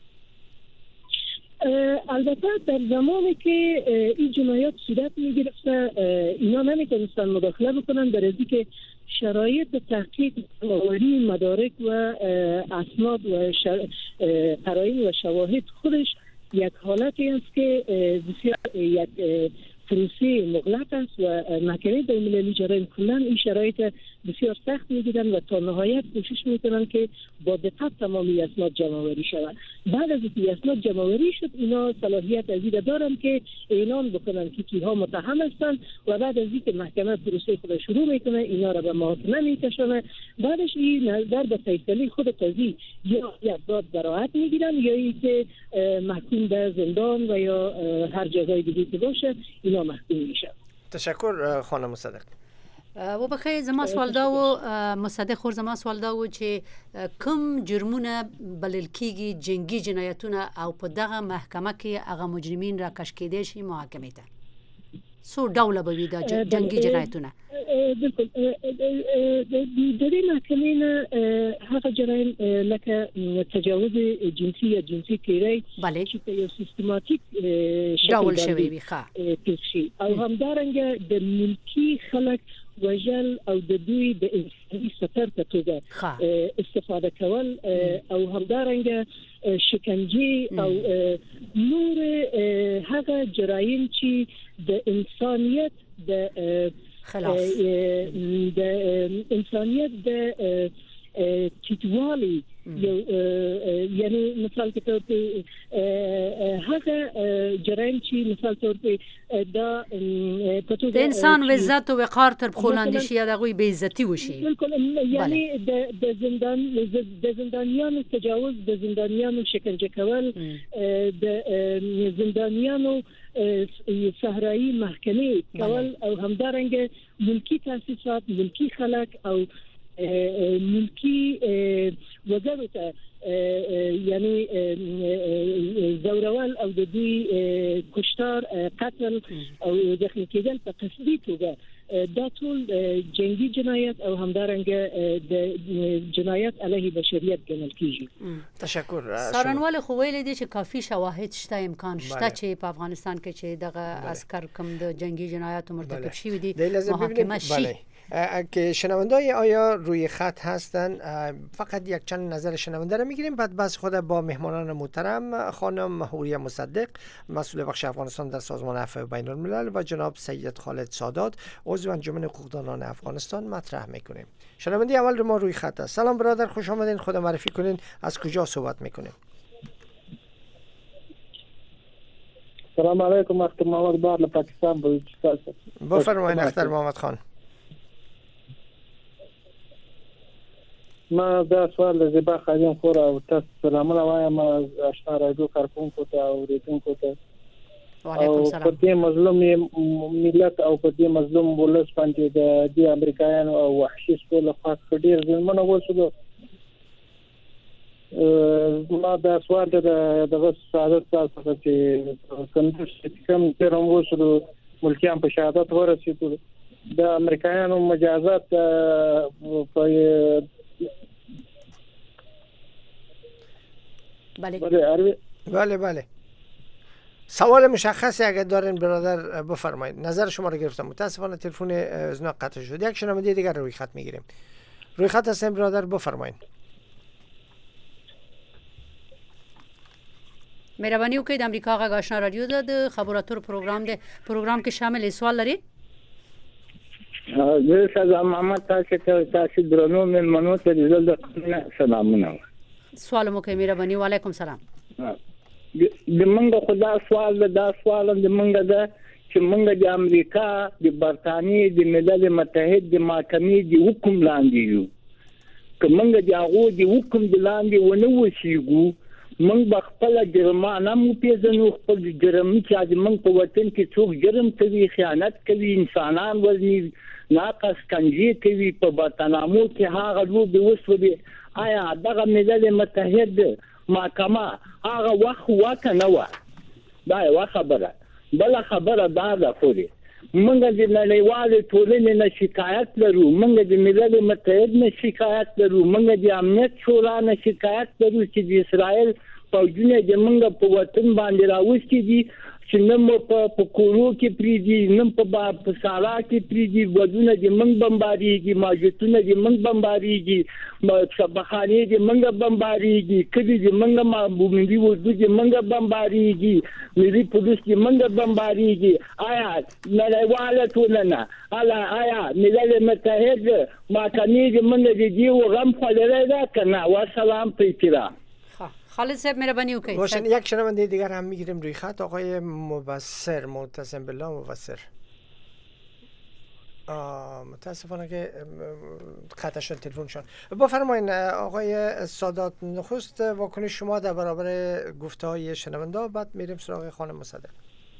البته در زمانی که این جنایات صورت میگرفته اینا نمیتونستن مداخله بکنن، در ازی که شرایط تحقیق آوری مدارک و اسناد و قرائن و شواهد خودش یک حالتی است که بسیار یک پروسه مغلق است و محکمه بین المللی جرایم کلا این شرایط بسیار سخت میگیرن و تا نهایت کوشش میکنن که با دقت تمامی اسناد جمع‌آوری شود. بعد از اینکه اسناد جمع‌آوری شد، اینا صلاحیت از این دارن که اعلام بکنن که کیها متهم هستند و بعد از اینکه محکمه پروسه خود شروع میکنه اینا را به محاکمه میکشونه. بعدش این در به فیصله خود قاضی یا داد براحت میگیرن یا اینکه محکوم به زندان و یا هر جزای دیگه که باشه اینا محکوم میشن. تشکر خانم مصدق. و بخیر زما سوال دا و مصدق خور زما سوال دا و چې کوم جرمونه بلل کیږي جنگي جنایتونه او په دغه محکمه کې هغه مجرمین را کش کېدای شي محاکمه ته څو ډوله به وي د جنگي جنایتونه؟ بالکل د دې محکمې نه هغه جرایم لکه تجاوز جنسي یا جنسي تیری چې په یو سیستماتیک ډول شوی وي ښه او همدارنګه د ملکی خلک وجل او د دوی د انساني سفر په توګه استفاده کول او همدارنګه شکنجه او نور هغه جرایم چې د انسانیت د خلاف د انسانیت د تیتوالی یعنی مثال کے طور پہ هغه جرایم چې مثال طور په د انسان و عزت و وقار تر خلاندې شي د غوي بے عزتی وشي. بالکل، یعنی د زندانیانو تجاوز، د زندانیانو شکنجه کول، د زندانیانو صحرایی محکمه کول او همدارنګه ملکی تاسیسات، ملکی خلک او ملکی وګړو ته یعنی زورول او د دوی کشتار، قتل او داخل کېدل په قصدي توګه دا ټول جنگي جنایت او همدارنګه د جنایت علیه بشریت ګڼل کیږي. تشکر. سارنوال خو ویل دي چې کافي شواهد شته، امکان شته چې په افغانستان کې چې دغه عسكر کوم د جنگي جنایت مرتکب شوي دي محاکمه شي. که شنوندای آیا روی خط هستن؟ فقط یک چند نظر شنونده رو میگیریم، بعد بس خود با مهمانان محترم خانم حوریه مصدق مسئول بخش افغانستان در سازمان عفو بین الملل و جناب سید خالد سادات عضو انجمن حقوقدانان افغانستان مطرح میکنیم. شنونده اول ما روی خط است. سلام برادر، خوش آمدین. خود معرفی کنین، از کجا صحبت میکنیم؟ سلام علیکم. اختر محمد بار له پاکستان بلوچستان. بفرمایید اختر محمد خان. ما دا سوال د زیبا خادم خور او تاسو سلامونه وایم آشنا رادیو کارکونکو ته او اوریدونکو ته. وعلیکم سلام. په دې مظلوم ملت او په دې مظلوم ولس باندې د امریکایانو او وحشي سپو له خوا ډېر ظلمونه وشول. ما دا سوال د سعادت تاسو ته کوم ترم وشول ملکیان په شهادت ورسېدل. د امریکایانو مجازات په بله سوال مشخصی اگر دارین برادر بفرمایید. نظر شما رو گرفتم. متاسفانه تلفن ازنا قطع شد. یک شنونده دیگر روی خط میگیریم. روی خط هستیم برادر، بفرمایید. مهرباني وکړئ د امریکا غږ آشنا رادیو د خبرو اترو پروګرام کې شامل سوال لري. زه سلام محمد تاسو درنو مېلمنو ته د سلامونه. سوال مو کوي مهرباني. وعلیکم سلام. د منګه خدا سوال د منګه د چې منګه د امریکا د برتانیې د ملل متحد د محکمې د حکم لاندې یو. که منګه د هغه د حکم د لاندې ونه وشيګو من بخپل جرمانه مو پیژنو. خپل جرم چې من په وطن کې څوک جرم کوي، خیانت کوي، انسانان وزني، ناقص کنجي کوي، په برتنامو کې هغه لوب وسوي. آیا دغه ملل متحد محکمه هغه وخت نه و؟ دا یو خبره. بل خبره دا ده خوري منګه د نړیوال ټولنې نه شکایت لرو، منګه د ملل متحد نه شکایت لرو، منګه د امنیت شورا نه شکایت لرو چې د اسرائیل فوجونه د منګه په وطن باندې راوستي دي، چې نن په کورو کې پریدي، نن په سارا کې پریدي، ودونه د منګ بمباریږي، ماجتونه د منګ بمباریږي، سبخانه د منګ بمباریږي، کدي د منګ معمولی وځي د منګ بمباریږي، ملي پولیس د منګ بمباریږي. آیا نړیواله ټولنه آیا ملل متحد محکمې د منګ د دې وغم خلره ده کنه؟ والسلام پیچرا. خالد صاحب مهربانی وکړئ. باشن یک شنونده دیگر هم میگیریم روی خط. آقای مبصر، متصم بالله مبصر. متاسفانه که قطع شد تلفنشان. بفرمایید آقای سادات، نخست واکنش شما در برابر گفته‌های شنونده، بعد میریم سراغ خانم مصدق.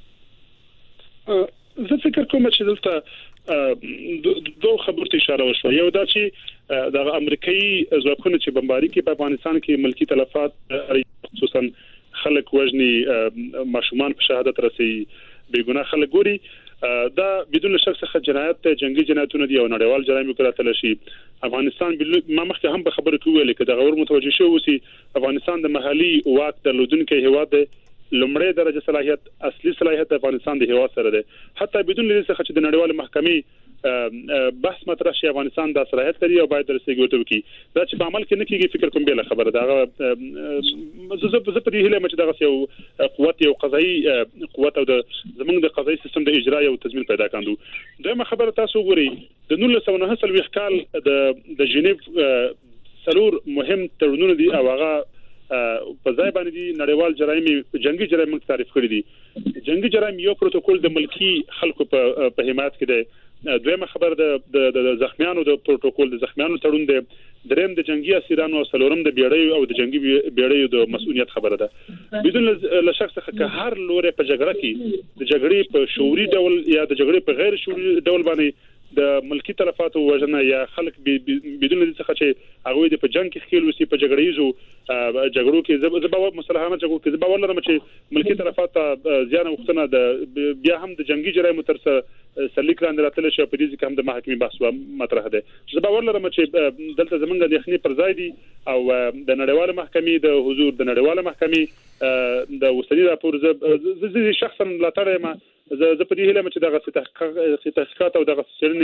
زه فکر کوم چې دلته دوه خبرو ته اشاره وشوه. یو دا چې د امریکایي ځواکونو چې بمباری کې په افغانستان کې ملکی تلفات خصوصا خلک وژني، ماشومان په شهادت رسي، بیګناه خلک ګوري، دا بدون شک څخه جنایت جنگي جنایتونه دي او نړیوال جرایم کړه شي. افغانستان ما مخکې هم په خبرو کې ویل کې د غور متوجه شو وسی افغانستان د محلي واک درلودونکو هیواد دی. لومړی درجه صلاحیت، اصلي صلاحیت افغانستان د هیواد سره ده. حتی بدون لري څخه چې د نړیوال محکمې بحث مطرح شي افغانستان د صلاحیت لري او باید درسته ګوتو کی. دا چې په عمل کې نه کیږي فکر کوم به خبره ده. زه په دې هله مچ دغه یو قوت، یو قضایي قوت او د زمونږ د قضایي سیستم د اجرا یو تضمین پیدا کاندو. دغه خبره تاسو ګوري د 1990 کال د جنیو څلور مهم تړونونه دي او هغه په ځای باندې دي نړیوال جرایم، جنگي جرایم تعریف کړی دي. جنگي جرایم یو پروتوکول د ملکی خلکو په حمایت کې دی. دویمه خبر د زخمیانو د پروتوکول د زخمیانو تړون دی. دریم د جنگي اسیرانو او څلورم د بیړیو او د جنگي بیړیو د مسؤلیت خبره ده. بدون له شخص څخه که هر لوري په جګړه کې د جګړې په شعوري ډول یا د جګړې په غیر شعوري ډول باندې د ملکی تلفاتو وژنه یا خلک بدون د څه چې هغه د په جنگ کې خېل وسی په جګړې جګړو کې زبا مصالحانه جګړو کې زبا ولرم چې ملکی تلفات زیان وختنه د بیا هم د جنگي جرایم تر سلیک لاندې راتل شي په دې کې هم د محکمې بحث مطرح ده. زبا ولرم چې دلته زمونږ د یخني پر ځای دي او د نړیواله محکمې د حضور د نړیواله محکمې د وسلي راپور زه شخصا لا ترې ما زه په دې هله چې دغه تحقیقات او دغه څېړنې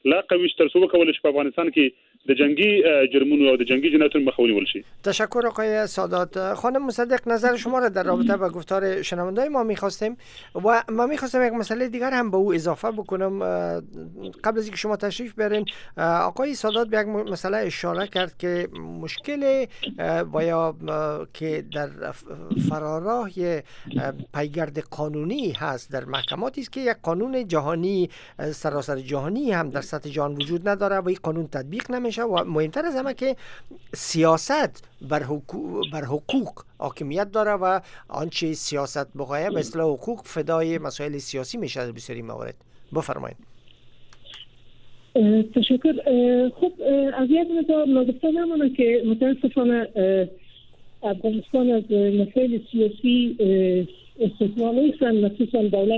لا قوي تر څو کول شي په افغانستان کې د جنگي جرمونو او د جنگي جنایتونو مخاونی ولشي. تشکر آقای سادات. خانم مصدق نظر شما را در رابطه با گفتار شنونده‌های ما می‌خواستیم و ما می‌خواستم یک مسئله دیگر هم به او اضافه بکنم. قبل از اینکه شما تشریف بیارین آقای سادات به یک مسئله اشاره کرد که مشکل و یا که در فراراه پیگرد قانونی هست در محکماتی است که یک قانون جهانی سراسر جهانی هم در سطح جهان وجود نداره و این قانون تطبیق نمیشه و مهمتر از همه که سیاست بر حقوق حاکمیت داره و آنچه سیاست بقایه به اصطلاح حقوق فدای مسائل سیاسی میشه در بسیاری موارد. بفرمایید. تشکر. خب از یک نظر نگفته نمونه که متاسفانه افغانستان از مسائل سیاسی استثنا نیستن، مخصوصا دولت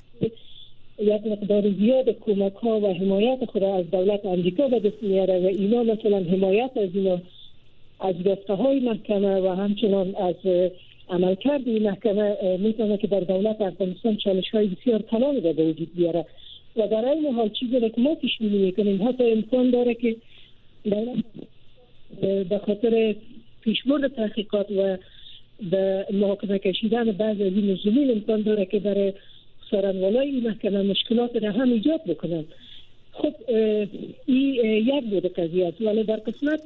یک مقدار زیاد کمک ها و حمایت خود از دولت امریکا به دست میاره و اینا مثلا حمایت از اینا از دسته های محکمه و همچنان از عملکرد این محکمه میتونه که در دولت افغانستان چالش های بسیار کلانی به وجود بیاره و در این حال چیزی که ما پیش بینی میکنیم حتی امکان داره که دولت به خاطر پیشبرد تحقیقات و به محاکمه کشیدن بعضی از این مجرمین امکان داره که برای سرانوالای این محکمه مشکلات را هم ایجاد بکنن. خب این یک بود قضیه است، ولی در قسمت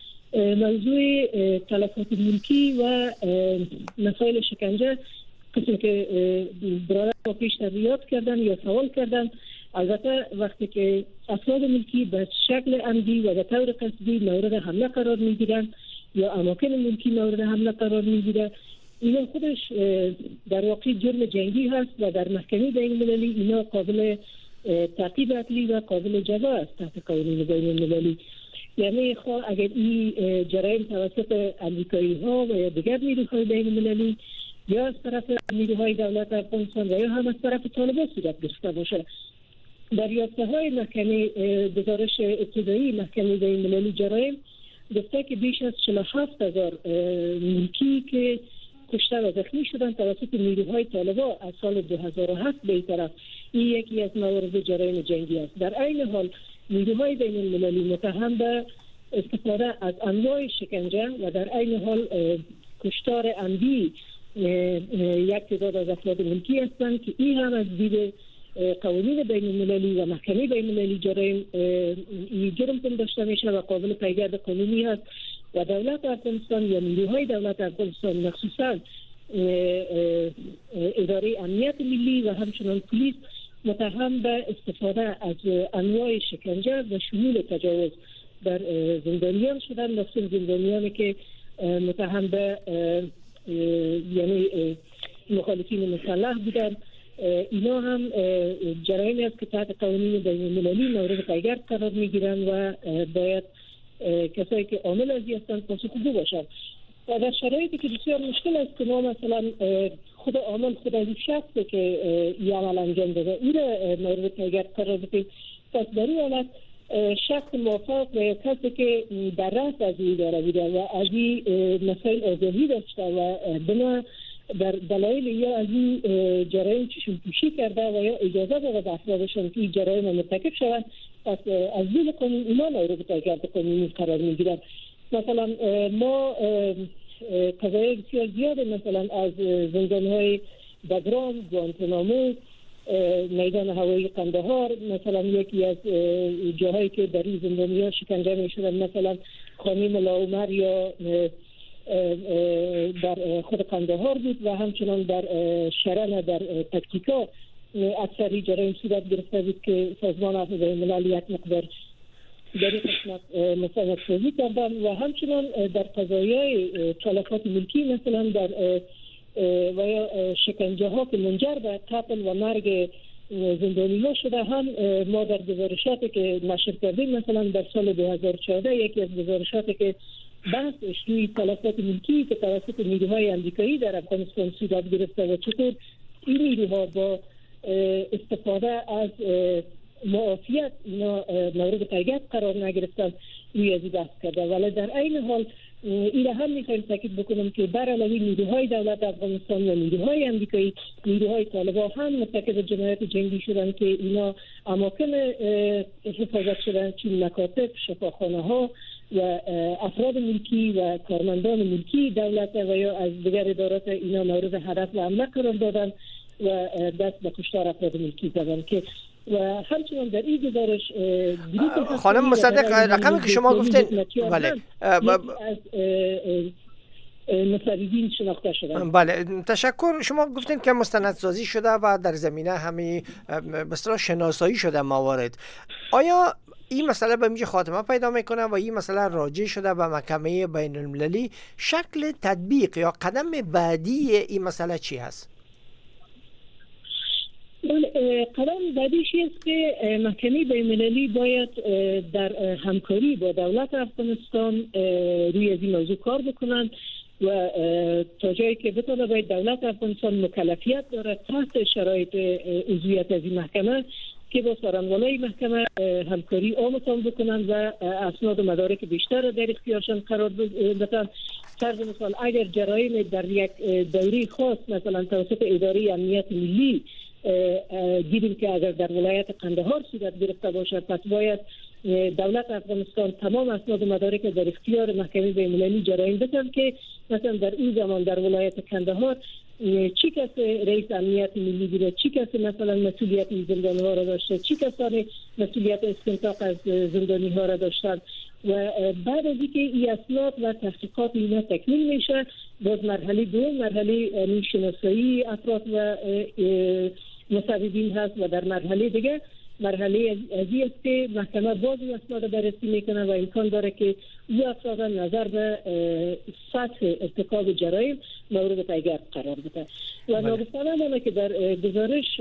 موضوع تلفات ملکی و مسائل شکنجه قسمی که برادر ما پیش یاد کردن یا سوال کردن، البته وقتی که افراد ملکی به شکل عمدی و به طور قصدی مورد حمله قرار میگیرن یا اماکن ملکی مورد حمله قرار میگیره، اینا خودش در واقع جرم جنگی هست و در محکمه بین المللی اینا قابل تعقیب عقلی و قابل جزا است تحت قوانین بین المللی. یعنی اگر این جرایم توسط امریکایی ها و یا دیگر نیروهای بین المللی یا از طرف نیروهای دولت افغانستان و یا هم از طرف طالبان صورت گرفته باشه، در یافته های محکمه گزارش ابتدایی محکمه بین المللی جرایم گفته که بیش از 47,000 ملکی که کشته و زخمی شدن توسط نیروهای طالبان از سال 2007 به این طرف، این یکی از موارد جرایم جنگی است. در این حال نیروهای بین المللی متهم به استفاده از انواع شکنجه و در این حال کشتار عمدی یک تعداد از افراد ملکی هستند که این هم از دید قوانین بین المللی و محکمه بین المللی جرایم این جرم داشته میشه و قابل پیگرد قانونی هست و دولت افغانستان یا نیروهای دولت افغانستان مخصوصا اداره امنیت ملی و همچنان پلیس متهم به استفاده از انواع شکنجه و شمول تجاوز در زندانیان شدن، مخصوصا زندانیانی که متهم به یعنی مخالفین مسلح بودن. اینا هم جرایمی است که تحت قوانین بین المللی مورد پیگرد قرار میگیرن و باید کسایی که عامل از این هستند پاسخگو باشند و در شرایطی که بسیار مشکل است که ما مثلا خود عامل خود از این شخصی که این عمل انجام داده این را مورد پیگرد قرار بدیم، پس در این حالت شخص موفق و کسی که در رأس از این اداره بوده و از این مسائل آگاهی داشته و بنا در دلایل یا از این جرایم چشم پوشی کرده و یا اجازه داده به افرادشان که این جرایم مرتکب شوند، پس از دید قانون اینا مورد پیگرد قانونی قرار میگیرند. مثلا ما قضایای بسیار زیاده مثلا از زندانهای بگرام، گوانتنامو، میدان هوایی قندهار مثلا یکی از جاهایی که در این زندانی‌ها شکنجه می‌شدن، مثلا خانه ملا عمر یا در خود قندهار بود و همچنان در شرن در تکتیکا اکثری جرایم صورت گرفته بود که سازمان عفو بین الملل یک مقدار در این قسمت مساعدت سازی کردن و همچنان در قضایای تلفات ملکی مثلا در و یا شکنجه ها که منجر به قتل و مرگ زندانی ها شده هم ما در گزارشاتی که نشر کردیم مثلا در سال 2014 یکی از گزارشاتی که بحثش روی تلفات ملکی که توسط نیروهای امریکایی در افغانستان صورت گرفته و چطور این نیروها با استفاده از معافیت اینا مورد پیگرد قرار نگرفتن روی از بحث کرده، ولی در این حال این هم میخوایم تاکید بکنم که بر علاوه نیروهای دولت افغانستان و نیروهای آمریکایی، نیروهای طالبان هم مرتکب جنایات جنگی شدن که اینا اماکن حفاظت شدن چون مکاتب، شفاخانه ها و افراد ملکی و کارمندان ملکی دولت و یا از دیگر ادارات اینا مورد هدف و حمله قرار دادن و دست به کشتار افراد ملکی زدن که و همچنان در این گزارش خانم مصدق رقمی که شما گفتین بله مصدقین شناخته شدن. بله تشکر. شما گفتین که مستندسازی شده و در زمینه همین به اصطلاح شناسایی شده موارد. آیا این مسئله به میشه خاتمه پیدا میکنه و این مسئله راجع شده به محکمه بین المللی؟ شکل تطبیق یا قدم بعدی این مسئله چی هست؟ قدم بعدیش است که محکمه بین المللی باید در همکاری با دولت افغانستان روی از این موضوع کار بکنند و تا جایی که بتونه باید دولت افغانستان مکلفیت داره تحت شرایط عضویت از این محکمه که با سرانوالای محکمه همکاری آموزان بکنند و اسناد و مدارک بیشتر در اختیارشان قرار بدن. فرض مثال اگر جرایم در یک دوره خاص مثلا توسط اداره امنیت ملی دیدیم که اگر در ولایت قندهار صورت گرفته باشد، پس باید دولت افغانستان تمام اسناد و مدارک در اختیار محکمه بین المللی جرایم بدن که مثلا در این زمان در ولایت قندهار چی کس رئیس امنیت ملی بوده، چی کس مثلا مسئولیت زندانی ها را داشته، چی کسان مسئولیت استنطاق از زندانی ها را داشتند و بعد از اینکه این اسناد و تحقیقات اینا تکمیل میشه، باز مرحله دوم مرحله شناسایی افراد و مصدقین هست و در مرحله دیگه مرحله ازی است که محکمه باز این اسناد بررسی میکنه و امکان داره که این افراد نظر به سطح ارتکاب جرایم مورد پیگرد قرار بده. و ناگفتانه مانه که در گزارش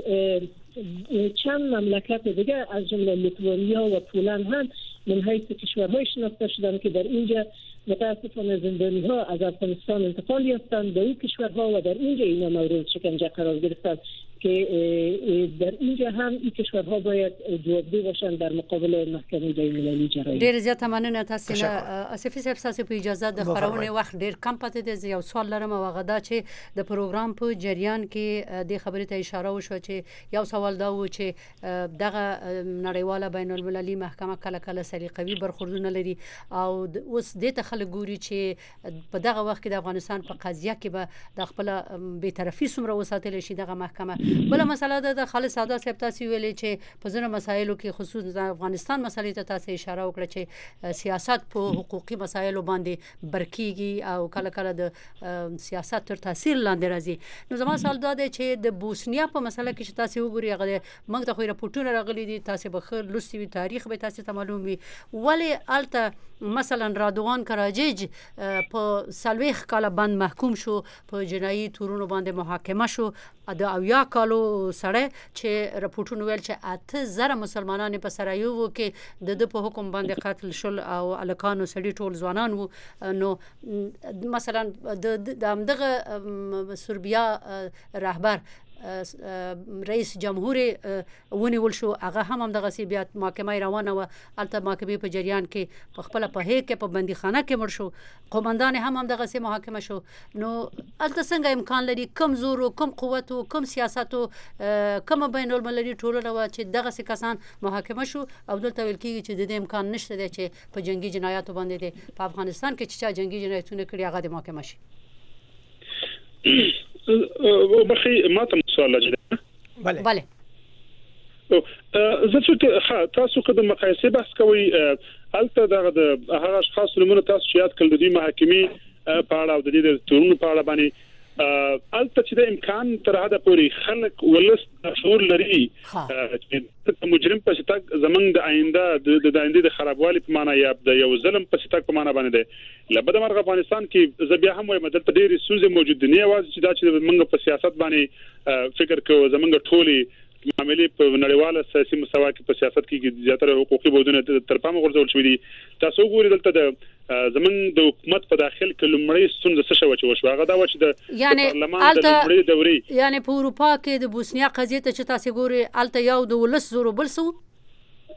چند مملکت دیگه از جمله لیتوانیا و پولند هم من حیث کشورهای شناخته شدن که در اینجا متاسفانه زندانی ها از افغانستان انتقال یافتند به این کشورها و در اینجا اینا مورد شکنجه قرار گرفتند که در اینجا هم این کشورها باید جوابگو باشن در مقابل محکمه بین المللی جرایم. ډیر زیات مننه تاسو نه اسفي صاحب تاسو په اجازه د خبرونه وخت ډیر کم پاتې دی. یو سوال لرم او هغه دا چې د پروګرام په جریان کې د خبرې ته اشاره وشو چې یو سوال دا و چې دغه نړیواله بین المللي محکمه کله کله سلیقوي برخوردونه لري او اوس د خلک ګوري چې په دغه وخت کې د افغانستان په قضیه کې به د خپل بی‌طرفي څومره وساتل شي دغه محکمه. بل مسله د خالد ساده صاحب تاسو ویلي چې په ځینو مسایلو کې خصوصا د افغانستان مسلې ته تاسو اشاره وکړه چې سیاست په حقوقي مسایلو باندې برکیږي او کله کله د سیاست تر تاثیر لاندې راځي. نو زما سوال دا دی چې د بوسنیا په مسله کې چې تاسو وګورئ هغه موږ ته خو راپورټونه راغلي دي، تاسو به خیر لوستي وي، تاریخ به تاسو ته معلوم وي، ولی الته مثلا رادوان کراجیج په سلويخ کاله بند محکوم شو، په جنایي تورونو باندې محاکمه شو، د اویا کالو سره چې راپورټونه ویل چې 8000 مسلمانان په سرایو کې د په حکم باندې قتل شول او الکانو سړي ټول ځوانان وو. نو مثلا د همدغه سربیا رهبر رئیس جمهور ونیول شو، هغه هم دغه سی بیا محکمه روانه و البته محکمه په جریان کې په خپل په هیڅ کې په بندیخانه کې مړ شو، قومندان هم دغه سی محاکمه شو. نو البته څنګه امکان لري کم زور او کم قوت او کم سیاست او کم بین المللي ټولنه و چې دغه سی کسان محاکمه شو او دلته ویل کیږي چې د دې امکان نشته دی چې په جنگي جنایاتو باندې په افغانستان کې چې جنگي جنایتونه کړي هغه د محاکمه شي. بخي ما ته سوال لرم. بله زه چې تاسو قد مقایسه بحث کوي البته دغه د هغه اشخاص نمونه تاسو چې یاد کړل د محکمې په اړه او د دې تورونو په اړه باندې البته چې د امکان تر حده پورې خلک ولس شعور لري چې مجرم په ستګ زمنګ د آینده د خرابوالي په معنا یا د یو ظلم په ستګ په معنا باندې ده. لبد مرغ افغانستان کې زبیا هم وي مدلته ډېری سوزه موجود دي، نه واځي چې دا چې موږ په سیاست باندې فکر کوو زمنګ ټولي معاملې په نړیواله سیاسي مستوا کې په سیاست کې زیاتره حقوقي بودونه تر پامه غورځول شوې دي. تاسو وګورئ دلته د زمون د حکومت په داخل کې لومړی ستونزه څه شوه چې هغه دا و چې د پارلمان د لومړی دورې یعنی په اروپا کې د بوسنیا قضیه ته چې تاسو ګورئ الته یو د ولس زور بل سو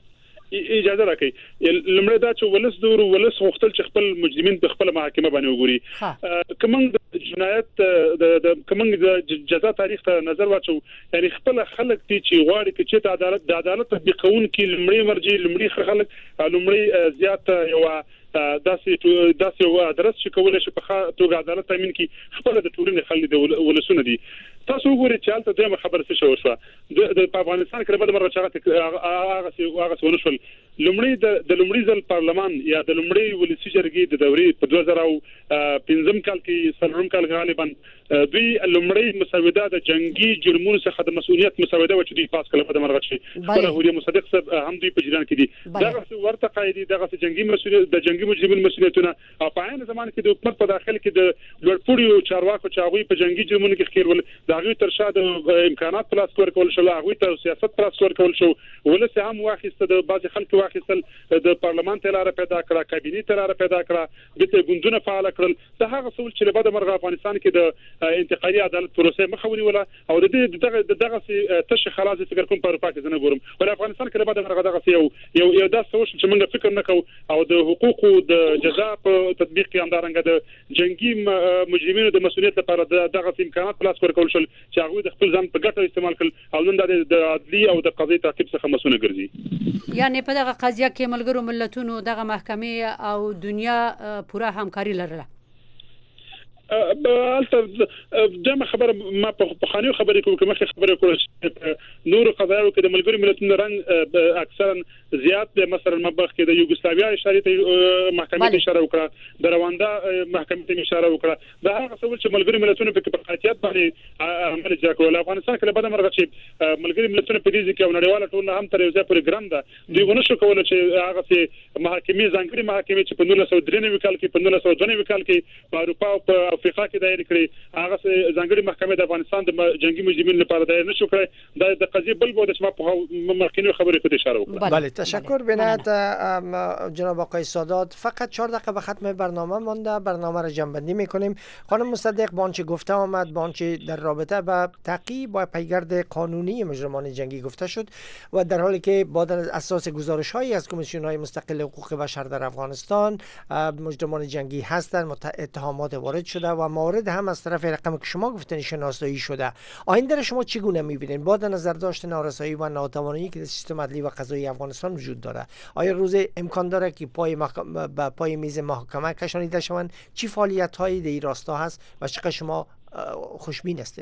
اجازه راکړي لمړی دا چې ولس غوښتل چې خپل مجرمین په خپل محاکمه باندې وګوري کومنګ د جنایت د کومنګ د جزا تاریخ ته نظر واچو یعنی خپل خلک چې غواړي چې د عدالت تطبیقون کې لمړی مرجع لمړی خلک لمړی زیات یو داسې ادرس چې کولای شي په توګه عدالت تامین کړي خپل د ټولنې خلک د ولسونه دي تاسو وګورئ چې حالت دغه خبره څه شو د افغانستان کې بعد مرغه چاغه هغه ونشول لمړی د لمړی ځل پارلمان یا د لمړی ولسی جرګې د دورې په 2015 کال کې سلورم کال غالبا دوی لمړی مسوده د جنگي جرمونو څخه د مسؤلیت مسوده و چې دوی پاس کړه په مرغه شي بل هوري مصدق صاحب هم دوی په جریان کې دي دغه ورته قاعده دغه جنگي مسؤلیت د جنگي مجرمین مسؤلیتونه او په عین زمانه کې د حکومت په داخل کې د لوړپوړو چارواکو چاغوي په جنگي جرمونو کې خیر د هغه تر شا د امکانات پلاس کول شو هغه ته سیاست پلاس کول شو ولته هم واخیسته د بعض خلکو واخیستل د پارلمان ته لاره پیدا کړه کابینې ته لاره پیدا کړه د ګوندونو فعال کړل د هغه څول چې بعد مرغه افغانستان کې د انتقالي عدالت پروسه مخاوني ولا او د دغه تش خلاص فکر کوم په اروپا کې زنه ګورم ولې افغانستان کې بعد مرغه دغه یو داس څه چې موږ فکر نکوو او د حقوقو د جزا په تطبیق کې همدارنګه د جنگي مجرمینو د مسؤلیت لپاره دغه امکانات پلاس کول شول چې هغه د خپل ځان په ګټه استعمال کړ او نن د عدلي او د قضایي تعقیب څخه مسؤل ګرځي یعنی په دغه قضیه کې ملګرو ملتونو دغه محکمې او دنیا پوره همکاري لرله دغه خبره ما په خانیو خبرې کوم خبره کوله نور قضايا کې د ملګرو ملتونو رنګ اکثرا زیات د مثلا مبخ کې د یوګسلاویا اشاره محکمې اشاره وکړه د رواندا محکمې اشاره وکړه دا هغه څه چې ملګرو ملتونو په قاطعیت باندې عمل اجرا کول افغانستان کې بعد مرغه چې ملګرو ملتونو په دې کې او نړیواله ټولنه هم تر یو ځای پورې ګرام ده دوی ونه شو کولای چې هغه محکمې ځانګړي محکمې چې په 1993 کال کې په 1992 کال کې په اروپا او په افریقا کې دایر کړی هغه ځانګړي محکمې د افغانستان د جنگي مجرمینو لپاره دایر نشو کړی د قضیه بل بوده چې ما په مخکینی خبرې خود اشاره وکړه بله تشکر بنات جناب آقای سادات فقط 4 دقیقه به ختم برنامه مونده برنامه را جمع‌بندی می‌کنیم خانم مصدق بانچه گفته آمد بانچه در رابطه با تعقیب با پیگرد قانونی مجرمان جنگی گفته شد و در حالی که با اساس گزارش‌هایی از کمیسیون‌های مستقل حقوق بشر در افغانستان مجرمان جنگی هستند اتهامات وارد شده و موارد هم از طرف رقم که شما گفتین شناسایی شده آینده را شما چگونه می‌بینید با نظر داشت نارسایی و ناتوانی که سیستم عدلی و قضایی افغانستان وجود داره آیا روز امکان داره که پای میز محاکمه کشانیده شوند چی فعالیت‌های در این راستا هست و چقدر شما خوشبین هستین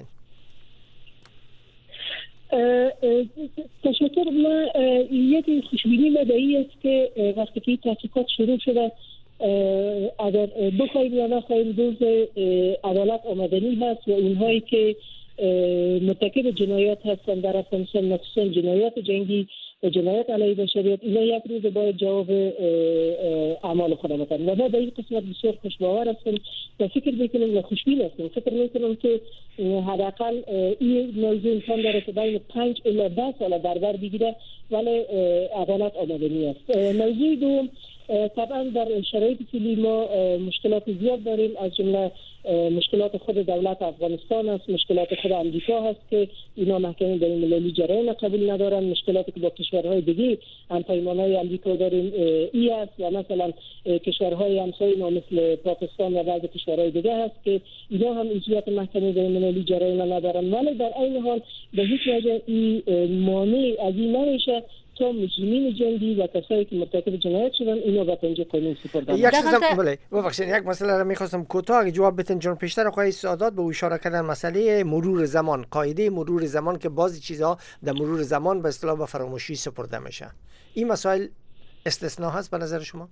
تشکر یکی خوشبینی مدعی است که وقتی که تحقیقات شروع شده اگر بخوایم یا نخوایم روز عدالت آمدنی هست و اونهایی که مرتکب جنایات هستند در افغانستان مخصوصا جنایات جنگی و جنایات علیه بشریت اینا یک روز باید جواب اعمال خود بدن و ما به این قسمت بسیار خوشباور هستم و فکر میکنم و خوشبین هستم فکر میکنم که حداقل این موضوع امکان داره که بین 5 الی 10 سال در بر بگیره ولی عدالت آمدنی است موضوع دوم طبعا در شرایط فعلی ما مشکلات زیاد داریم از جمله مشکلات خود دولت افغانستان است مشکلات خود امریکا هست که اینا محکمه بین‌المللی جرایم قبول ندارن مشکلاتی که با کشورهای دیگه هم پیمانهای امریکا داریم ای است و مثلا کشورهای همسایه ما مثل پاکستان و بعضی کشورهای دیگه هست که اینا هم عضویت محکمه بین‌المللی جرایم ندارن ولی در عین حال به هیچ وجه این مانع از این نمیشه تا مجرمین جنگی و کسایی که مرتکب جنایت شدن اینو به پنجه قانون سپردن. یک مسئله را می‌خواستم کوتاه جواب بدین جان پیشتر آقای سادات به اشاره کردن مسئله مرور زمان قاعده مرور زمان که بعضی چیزها در مرور زمان به اصطلاح به فراموشی سپرده میشه این مسائل استثناء هست به نظر شما؟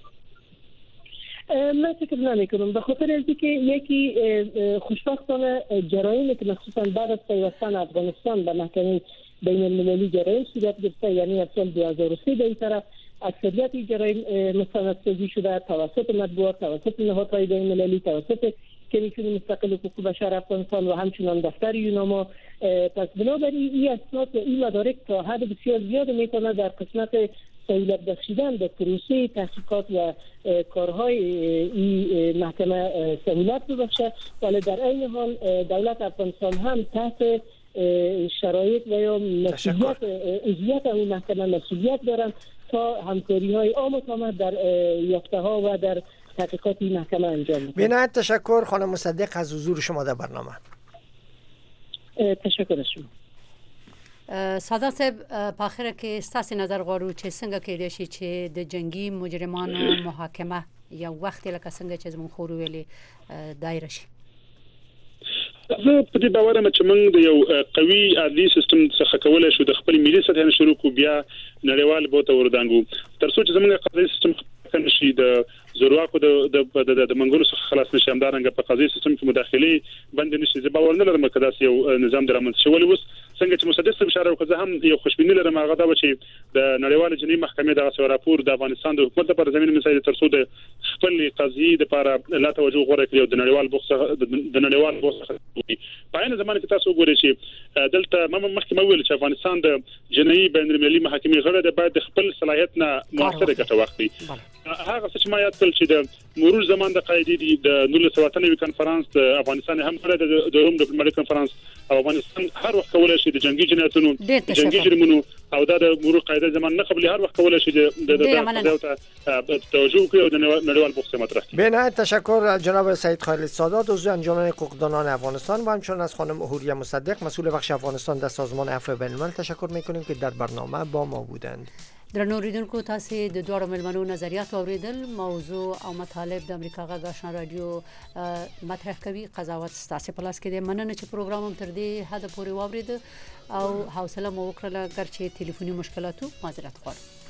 من فکر نمی‌کنم به خاطر اینکه یکی خوشبختانه جرایمی که مخصوصا بعد از پیوستن افغانستان به محکمه بین المللی جرایم صورت گرفته یعنی از سال 2003 به این طرف اکثریت جرایم مستندسازی شده توسط مطبوعات توسط نهادهای بین المللی توسط کمیسیون مستقل حقوق بشر افغانستان و همچنان دفتر یوناما پس بنابراین این اسناد و این مدارک تا حد بسیار زیاد میتونه در قسمت سهولت بخشیدن به پروسه تحقیقات و کارهای این محکمه سهولت ببخشه ولی در این حال دولت افغانستان هم تحت شرایط و یا مسئولیت عضویت این محکمه مسئولیت دارن تا همکاری‌های آمد در یافته‌ها و در تحقیقات این محکمه انجام می‌دهد. بنایت تشکر خانم مصدق از حضور شما در برنامه. تشکر از شما. سادات صاحب په اخره کې ستاسو نظر غواړو چې څنګه کېدای شي چې د جنگي مجرمانو محاکمه یو وخت لکه څنګه چې زموږ خور ویلي دایر شي. زه په دې باور یم چې موږ د یو قوي عادي سیستم څخه کولای شو د خپل ملي سطح نه شروع کو بیا نړیوال بوته وردانګو تر څو چې زموږ قضایي سیستم کنه شي د زورواکو د منګولو څخه خلاص نشي همدارنګه په قضایي سیستم کې مداخله بند نشي زه باور نه لرم چې دا یو نظام درامد شي ولې اوس څنګه چې مصدق صاحب اشاره وکړه هم یو خوشبینی لرم هغه دا چې د نړیوال جنایي محکمې دغه راپور د افغانستان د حکومت لپاره زمينه مسایل تر څو د خپل قضیې لپاره لا توجه غوړه کړی او د نړیوال بوخ په عین زمانه کې تاسو وګورئ چې دلته مخکې ویل چې افغانستان د جنایي بین المللي محکمې غړی دی باید خپل صلاحیت نه موثره ګټه واخلي. هغه څه چې ما یاد کړل چې د مرور زمان د قاعده دي د 1993 کنفرانس د افغانستان هم غړی د روم ډیپلوماټیک کنفرانس او افغانستان هر وخت کولای شي د جنگي جنایتونو جنگي جرمونو او د مرور قاعده زمان نه قبل هر وخت کولای شي د توجه کوي او د نړیوال بوخت مطرح کړي. بنایت تشکر جناب سعید خالد سادات عضو انجمن حقوقدانان افغانستان و همچنین از خانم حوریه مصدق مسئول بخش افغانستان در سازمان عفو بین‌الملل تشکر می‌کنیم که در برنامه با ما بودند. درنو اوریدونکو تاسو د دوړو ملمنو نظریات اوریدل موضوع او مطالب د امریکا غږ آشنا رادیو مطرح کوي قضاوت تاسو په لاس کې د مننه چې پروګرام هم تر دې حد پورې واورید او حوصله مو وکړه ګرچې ټلیفوني مشکلاتو معذرت غواړم.